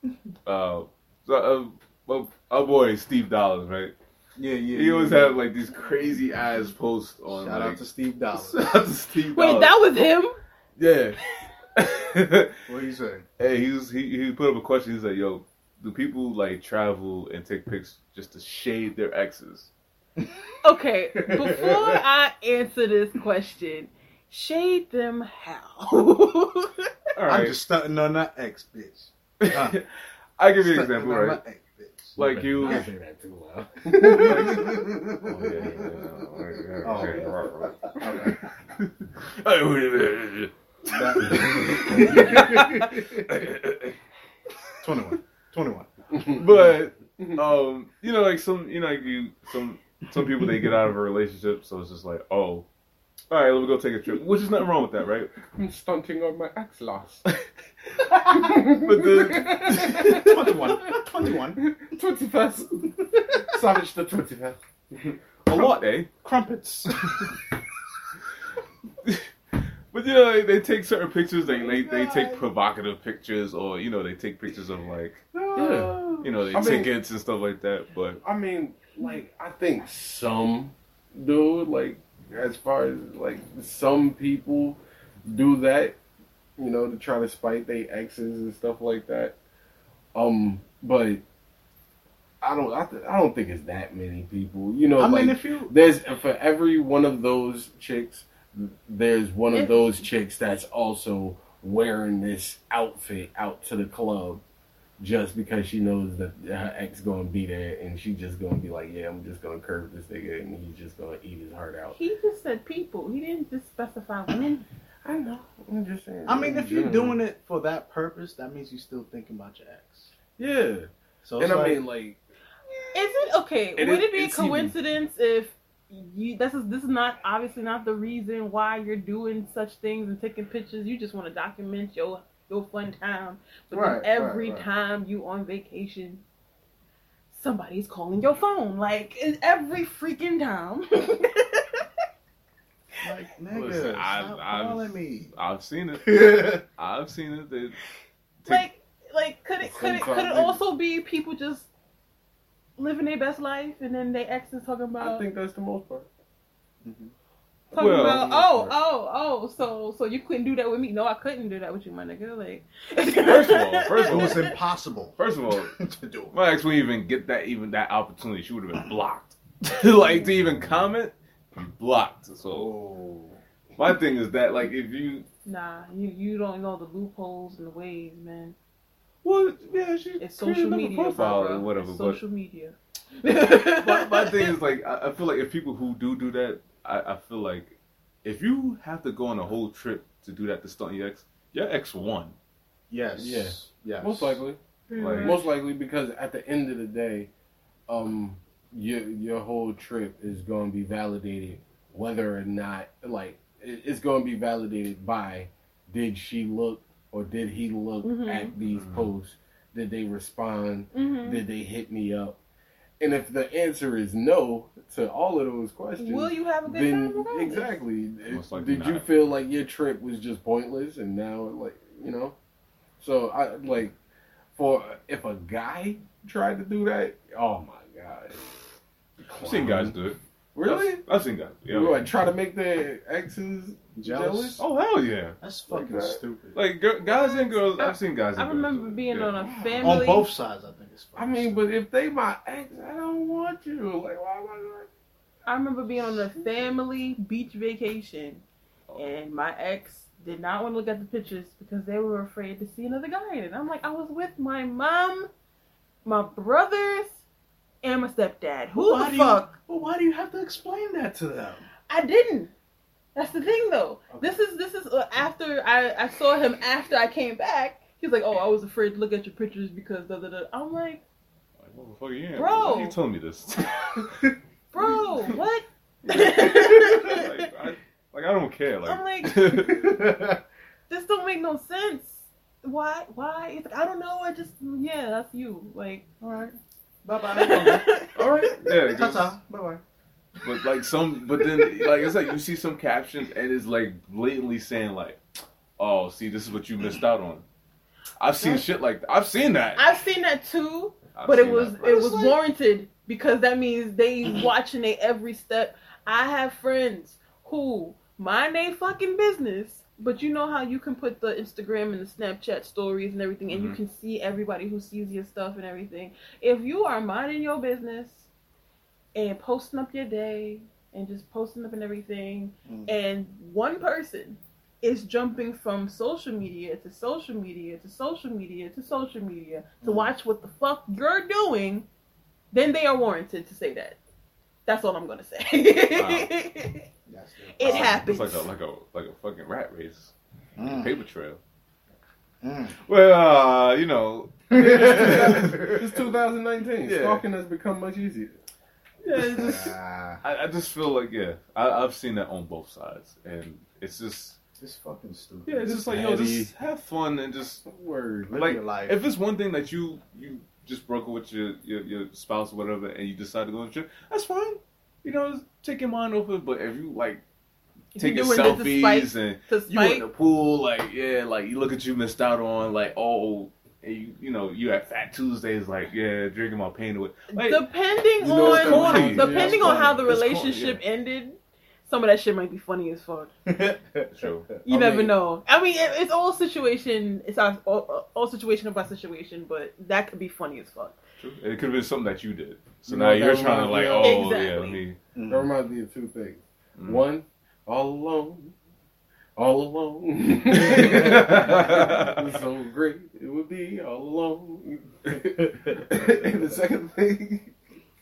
Our boy Steve Dollars, right? Yeah. He always had like these crazy ass posts on. Shout like, out to Steve Dollar. Shout out to Steve Wait, Dollars. that was him? Yeah. What do you say? Hey, he put up a question. He's like, "Yo, do people like travel and take pics just to shade their exes?" Okay, before I answer this question, shade them how? All I'm right, just stunting on that ex bitch. I'll give you an Stunting example, on right? my ex bitch. Like you. Don't say that too loud. Okay. 21. But you know, like some people they get out of a relationship, so it's just like, oh, all right, let me go take a trip, which is nothing wrong with that, right? I'm stunting on my ex loss. But then 21. 21st. Savage the 21st. a lot, eh? Crumpets. But you know, they take certain pictures, they take provocative pictures, or you know, they take pictures of like, Yeah. you know, tickets and stuff like that. But I mean, like, I think some do, like, as far as, like, some people do that, you know, to try to spite their exes and stuff like that. But I don't think it's that many people. You know, I mean, like, if you there's, for every one of those chicks, there's one of those chicks that's also wearing this outfit out to the club just because she knows that her ex gonna be there, and she just gonna be like, yeah, I'm just gonna curve this nigga, and he's just gonna eat his heart out. He just said people. He didn't just specify women. I know. I'm just saying. I mean, if you're doing it for that purpose, that means you're still thinking about your ex. yeah, So and it's I mean, like, Is it okay? It Would is- it be a it's even- coincidence if this is not obviously not the reason why you're doing such things and taking pictures? You just want to document your fun time, but Right, then every right. time you on vacation, somebody's calling your phone. Like every freaking time. like, nigga, Listen, stop calling me. I've seen it. I've seen it. They like could it also be people just living their best life and then their ex is talking about? I think that's the most part. Mhm. Talking Well, about, so you couldn't do that with me? No, I couldn't do that with you, my nigga. Like, First of all, It was impossible. First of all, to do. my ex wouldn't even get that opportunity. She would have been blocked. Like, to even comment, you blocked. So my thing is that, like, if you you don't know the loopholes and the ways, man. Well, yeah, it's social media, profile bro. or whatever. It's social media. my thing is, like, I feel like if people who do that, I feel like if you have to go on a whole trip to do that to stunt your ex won. Yes. Yeah. Yes. Most likely. Like, Most likely because at the end of the day, your whole trip is going to be validated whether or not, like, it's going to be validated by did she look or did he look at these posts? Did they respond? Did they hit me up? And if the answer is no to all of those questions, will you have a good then time regardless? exactly. Did you feel like your trip was just pointless and now, like, you know? So I like if a guy tried to do that, oh my god. I've seen guys do it. Really? I've seen guys. Yeah. What, try to make their exes jealous? Oh hell yeah! That's fucking stupid. Like guys and girls, I've seen guys. And I remember girls being on a family. On both sides, I think it's I fucking mean, stupid. but if they my ex, I don't want you. Like, why am I doing? I remember being on a family beach vacation, and my ex did not want to look at the pictures because they were afraid to see another guy in it. I'm like, I was with my mom, my brothers, and my stepdad. Who the fuck? But why do you have to explain that to them? I didn't. That's the thing, though. Okay. This is after I saw him after I came back. He's like, oh, I was afraid to look at your pictures because da da da. I'm like, yeah. Bro, why are you telling me this? Bro, what? Like I don't care. Like I'm like, this don't make no sense. Why? It's like, I don't know. That's you. Like, all right, bye bye. All right, yeah, ta-ta, bye bye. But then like it's like you see some captions and it's like blatantly saying like, oh, see, this is what you missed out on. I've seen shit like that. I've seen that. I've seen that too, but it was like, warranted because that means they watching their every step. I have friends who mind their fucking business, but you know how you can put the Instagram and the Snapchat stories and everything, and you can see everybody who sees your stuff and everything. If you are minding your business and posting up your day and just posting up and everything, and one person is jumping from social media to social media to social media to social media to watch what the fuck you're doing, then they are warranted to say that. That's all I'm gonna say. Wow. It happens. It's like a fucking rat race, paper trail. Well, you know, it's 2019. Yeah. Stalking has become much easier. Yeah, it's just, I just feel like I've seen that on both sides, and it's just. It's fucking stupid. Yeah, it's just like, yo, just have fun and just live like your life. If it's one thing that you just broke up with your spouse or whatever, and you decide to go on a trip, that's fine. You know, take your mind off it. But if you like taking selfies and you in the pool, like like you look at you missed out on, like and you at Fat Tuesdays, like drinking my pain away. Like, depending on how the relationship ended. Some of that shit might be funny as fuck. True. You never know. I mean, it's all situation. It's all situation about situation, but that could be funny as fuck. True. It could have been something that you did. So now you're trying to like, exactly. That reminds me of two things. One, all alone. It's so great. It would be all alone. And the second thing,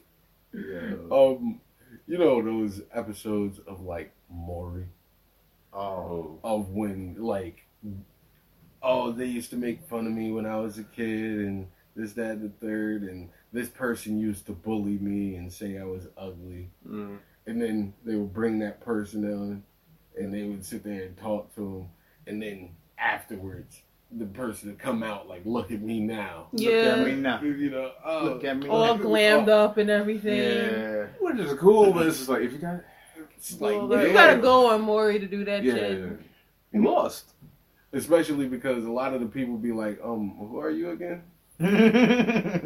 you know those episodes of like Maury? Of when like, they used to make fun of me when I was a kid and this, that, and the third, and this person used to bully me and say I was ugly. And then they would bring that person on and they would sit there and talk to him, and then afterwards the person would come out like, look at me now. Yeah. Look at me now. You know, look at me all now. glammed up and everything. Yeah. Which is cool, but it's just like if you got, if you gotta go on Maury to do that shit. You lost. Especially because a lot of the people be like, who are you again?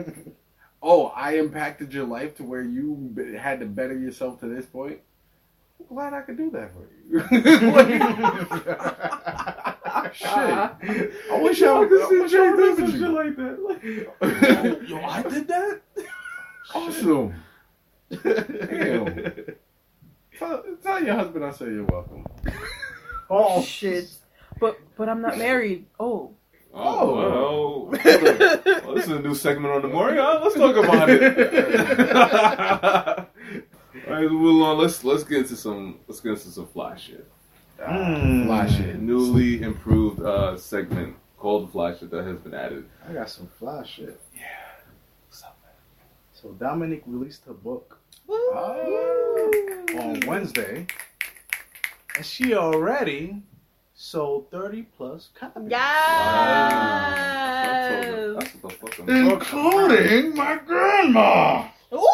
Oh, I impacted your life to where you had to better yourself to this point? I'm glad I could do that for you. Shit. I wish I could do some shit like that. Yo, I did that? Awesome. Damn. Tell your husband I say you're welcome. Oh shit! But I'm not married. Oh. Oh, well, this is a new segment on the morning. Let's talk about it. All right, move on. Let's get into some fly shit. Fly shit. Newly improved segment called the fly shit that has been added. I got some fly shit. Yeah. What's up, man? So Dominique released her book Woo! on Wednesday, and she already sold 30 plus copies. Yes. That's what the fuck I'm talking about. Including my grandma.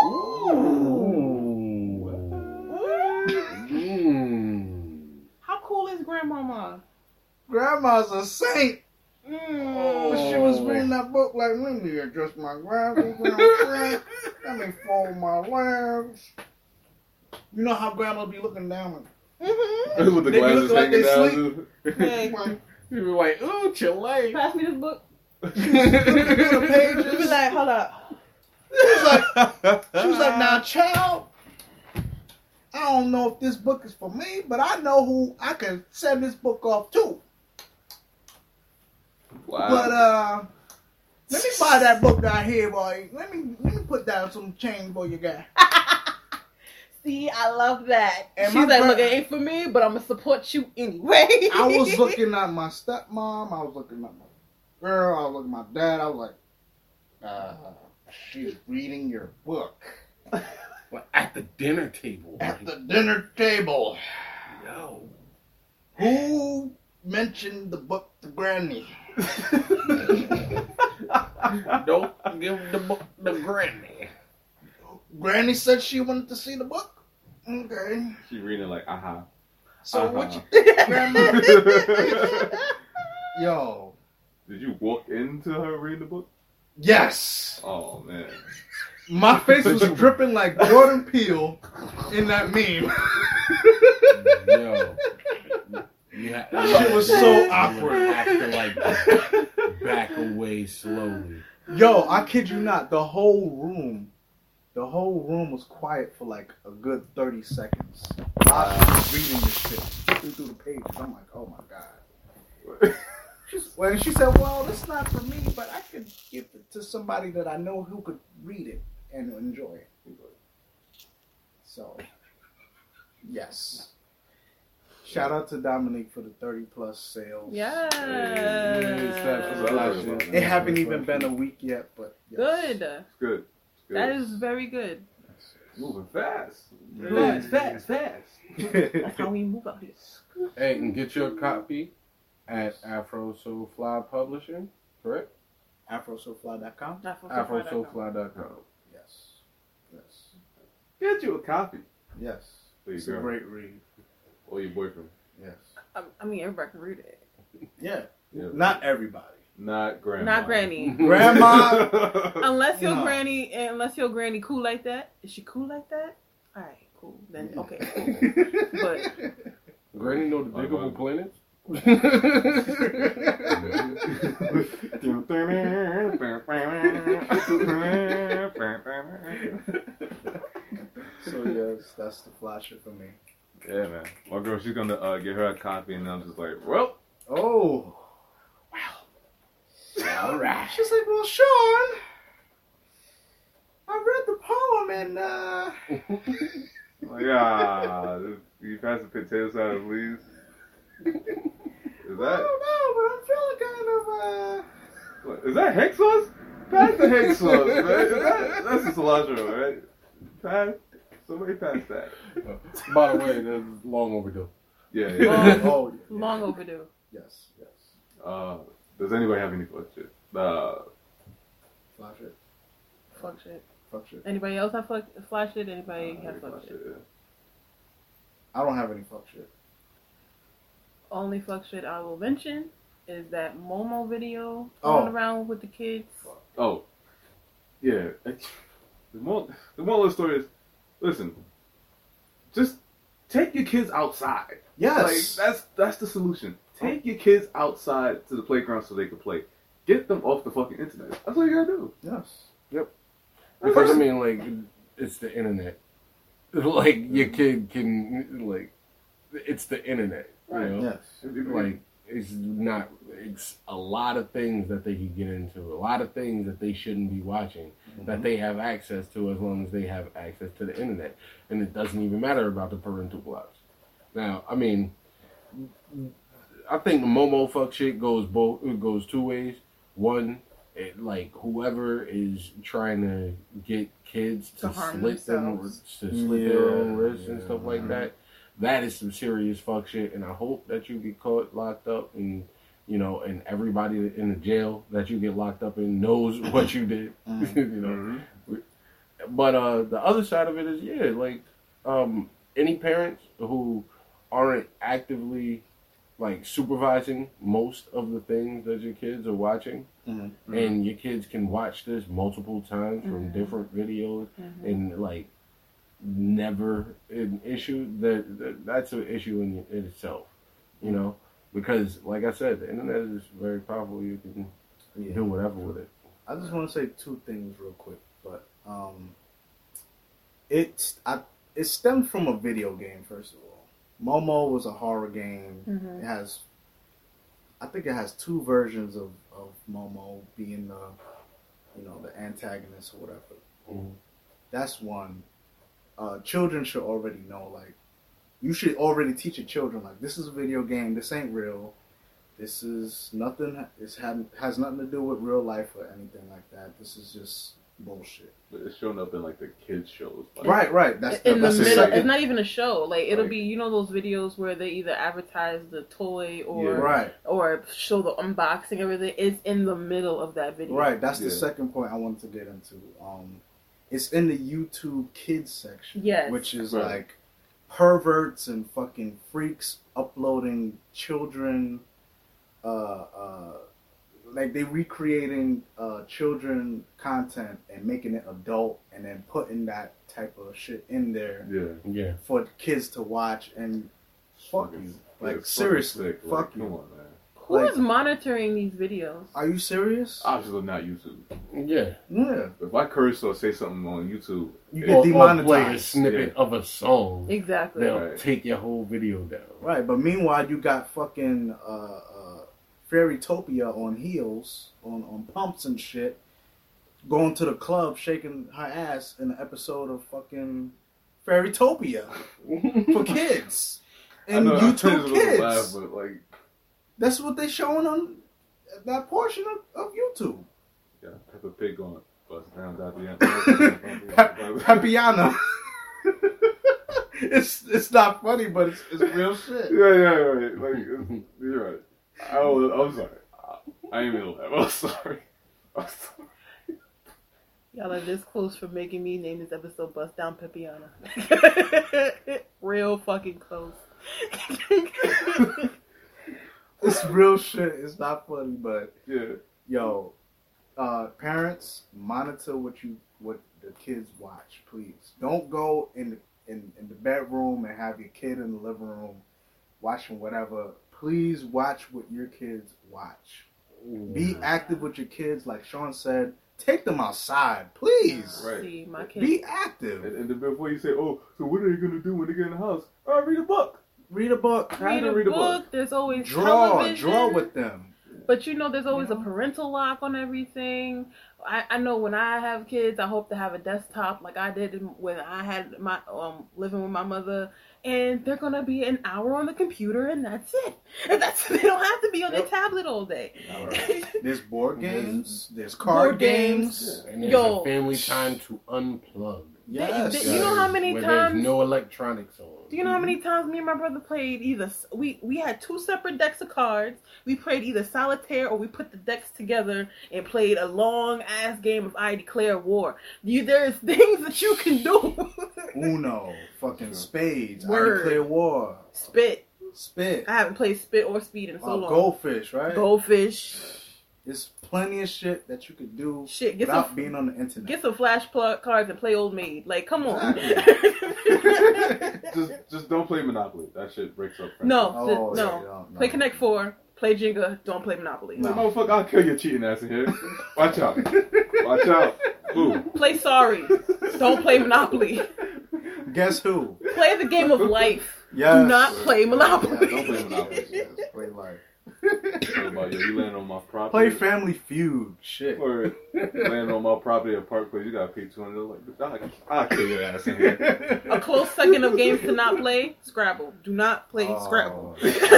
How cool is Grandmama? Grandma's a saint. Mm. She was reading that book like, let me adjust my glasses. Let me fold my legs. You know how grandma be looking down? Mm-hmm. With the They glasses look like hanging they down. Hey, You be like, ooh, Chile. pass me this book. The pages. You be like, hold up. She was like, now, child, I don't know if this book is for me, but I know who I can send this book off to. Wow. But let me buy that book down here, boy. Let me put down some change for you guy. See, I love that. And She's my like, look, it ain't for me, but I'm gonna support you anyway. I was looking at my stepmom. I was looking at my girl. I was looking at my dad. I was like, she's reading your book Well, at the dinner table. at the dinner table. Yo. Who mentioned the book to Granny? Don't give the book to Granny. Granny said she wanted to see the book. Okay. She reading like, aha. So Uh-huh. what you think, Grandma? Yo. Did you walk into her reading the book? Yes. Oh, man. My face was dripping like Jordan Peele in that meme. Yo. Yeah, That shit was so awkward. Have to like back away slowly. Yo, I kid you not, the whole room was quiet for like a good 30 seconds. I was reading this shit, flipping through the pages. I'm like, oh my god. Well, she said, well, it's not for me, but I could give it to somebody that I know who could read it and enjoy it. So, yes. Shout out to Dominique for the 30 plus sales. Yes. It haven't even been a week yet, but yes. Good. It's good. That is very good. Moving fast. Fast. That's how we move out here. Hey, and get your copy at Afro Soul Fly Publishing, correct? AfroSoFly.com? AfroSoulFly.com. Yes. Get you a copy. Yes. For your It's a girl. great read. Or your boyfriend. Yes. I mean, everybody can read it. Yeah. Yeah. Not everybody. Not grandma. Not Granny. Grandma. Unless your No. granny cool like that. Is she cool like that? All right, cool. Then okay. But Granny know the diggable planets? So yes, that's the flasher for me. Yeah, man. My girl, she's gonna get her a copy, and I'm just like, well, Oh. All right. She's like, well, Sean, I read the poem and like, you pass the potato salad, please. Is I that don't know, but I'm feeling kind of what, is that hex sauce? Pass the hex sauce, man. That's the cilantro, right? Somebody pass that. By the way, that's long overdue. Yeah. Oh, long overdue. yes. Does anybody have any fuck shit? Flasher. Fuck shit. Fuck shit. Anybody else have flash shit? Anybody have fuck shit? I don't have any fuck shit. Only fuck shit I will mention is that Momo video Oh. going around with the kids. Oh, yeah. The moral of the story is, listen, just take your kids outside. Yes. Like, that's the solution. Take your kids outside to the playground so they can play. Get them off the fucking internet. That's all you gotta do. Yes. Yep. Because, I mean, like, it's the internet. Like, your kid can, like, it's the internet. You know? Yes. Like, it's a lot of things that they can get into, a lot of things that they shouldn't be watching, that they have access to as long as they have access to the internet. And it doesn't even matter about the parental blocks. Now, I mean, I think the Momo fuck shit goes two ways. One, like, whoever is trying to get kids to slit their own wrists and stuff like that, that is some serious fuck shit, and I hope that you get caught, locked up, and, you know, and everybody in the jail that you get locked up in knows what you did, you know. But the other side of it is, yeah, like, any parents who aren't actively, like, supervising most of the things that your kids are watching, and your kids can watch this multiple times from different videos, and, like, never an issue, that's an issue in itself, you know, because, like I said, the internet is very powerful. You can do whatever with it. I just want to say two things real quick, but it stemmed from a video game. First of all, Momo was a horror game. It has, I think it has two versions of Momo being the antagonist or whatever. That's one. Children should already know, like, you should already teach your children, like, this is a video game, this ain't real, this is nothing, has nothing to do with real life or anything like that, this is just bullshit. But it's showing up in, like, the kids shows. Like, right, that's in the middle. It's not even a show. Like, it'll be, you know, those videos where they either advertise the toy or show the unboxing, everything. It's in the middle of that video. Right, that's the second point I wanted to get into. It's in the YouTube kids section, which is like perverts and fucking freaks uploading children, like they recreating children content and making it adult, and then putting that type of shit in there, for kids to watch. And fuck you, like, seriously, fuck you. Come on, man. Who is monitoring these videos? Are you serious? Obviously not YouTube. Yeah. If I curse or say something on YouTube, you get demonetized. Or play a snippet of a song. Exactly. They'll take your whole video down. Right, but meanwhile you got fucking Fairytopia on heels, on pumps and shit, going to the club shaking her ass in an episode of fucking Fairytopia for kids. And YouTube kids. Laugh, but, like, that's what they showing on that portion of YouTube. Yeah, Peppa Pig going bust down, Papiana. It's not funny, but it's real shit. Right. Like, you're right. I'm sorry. I ain't even laugh. I'm sorry. Y'all are this close from making me name this episode Bust Down Pepiana. Real fucking close. It's real shit. It's not funny, but yo, parents, monitor what the kids watch, please. Don't go in the bedroom and have your kid in the living room watching whatever. Please watch what your kids watch. Be active with your kids, like Sean said. Take them outside, please. Right. See, my kids. Be active. And before you say, "Oh, so what are you gonna do when they get in the house?" Read a book. Read a book. Read a book. There's always draw television. with them. But you know, there's always a parental lock on everything. I know when I have kids, I hope to have a desktop like I did when I had my living with my mother, and they're gonna be an hour on the computer, and that's it. And they don't have to be on their tablet all day. Right. There's board games. There's card games. And there's a family time to unplug. Yes. You know how many times there's no electronics on. Do you know how many times me and my brother played we had two separate decks of cards. We played either solitaire or we put the decks together and played a long ass game of I Declare War. There's things that you can do. Uno, fucking spades, Word. I Declare War. Spit. I haven't played Spit or Speed in so long. Goldfish, right? Goldfish. There's plenty of shit that you could do without being on the internet. Get some flash cards and play Old Maid. Like, come on. Exactly. just don't play Monopoly. That shit breaks up. No. Play Connect 4. Play Jenga. Don't play Monopoly. No. Motherfucker, I'll kill your cheating ass in here. Watch out. Watch out. Ooh. Play Sorry. Don't play Monopoly. Guess who? Play the game of life. Yes. Do not play Monopoly. Yeah, don't play Monopoly. Yes, play life. What about you land on my property? Play Family Feud. Shit. Or land on my property at Park Place, you gotta pay $200. Like, I'll kill your ass in here. A close second of games to not play, Scrabble. Do not play Scrabble.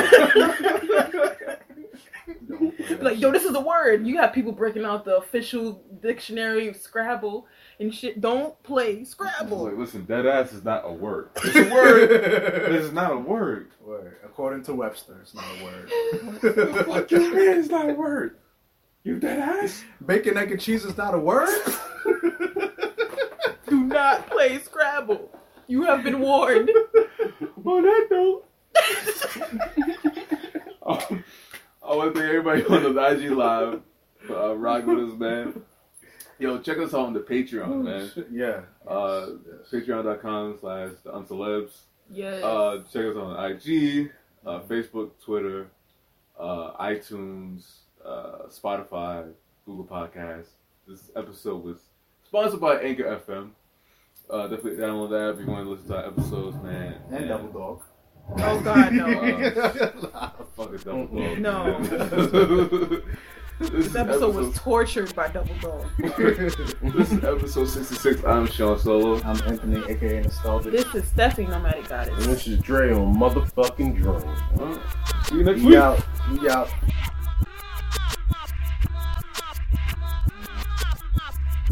Like, yo, this is a word. You have people breaking out the official dictionary of Scrabble and shit. Don't play Scrabble. Like, listen, dead ass is not a word. It's a word. This is not a word. Word. According to Webster, it's not a word. Fuck you, man, it's not a word. You dead ass? Bacon, egg, and cheese is not a word? Do not play Scrabble. You have been warned. On that note, I want to thank everybody on the IG Live for rocking with us, man. Yo, check us out on the Patreon, man. Yeah. Patreon.com/theuncelebs. Yes. Check us out on IG, Facebook, Twitter, iTunes, Spotify, Google Podcasts. This episode was sponsored by Anchor FM. Definitely download that if you want to listen to our episodes, man. And Double Dog. Oh, God, no. Fuck a Double Dog. No. This episode was tortured by Double Dog. This is episode 66. I'm Sean Solo. I'm Anthony, a.k.a. Nostalgic. This is Stephanie, Nomadic Goddess. And this is Dre on motherfucking drone. See you next week. We out.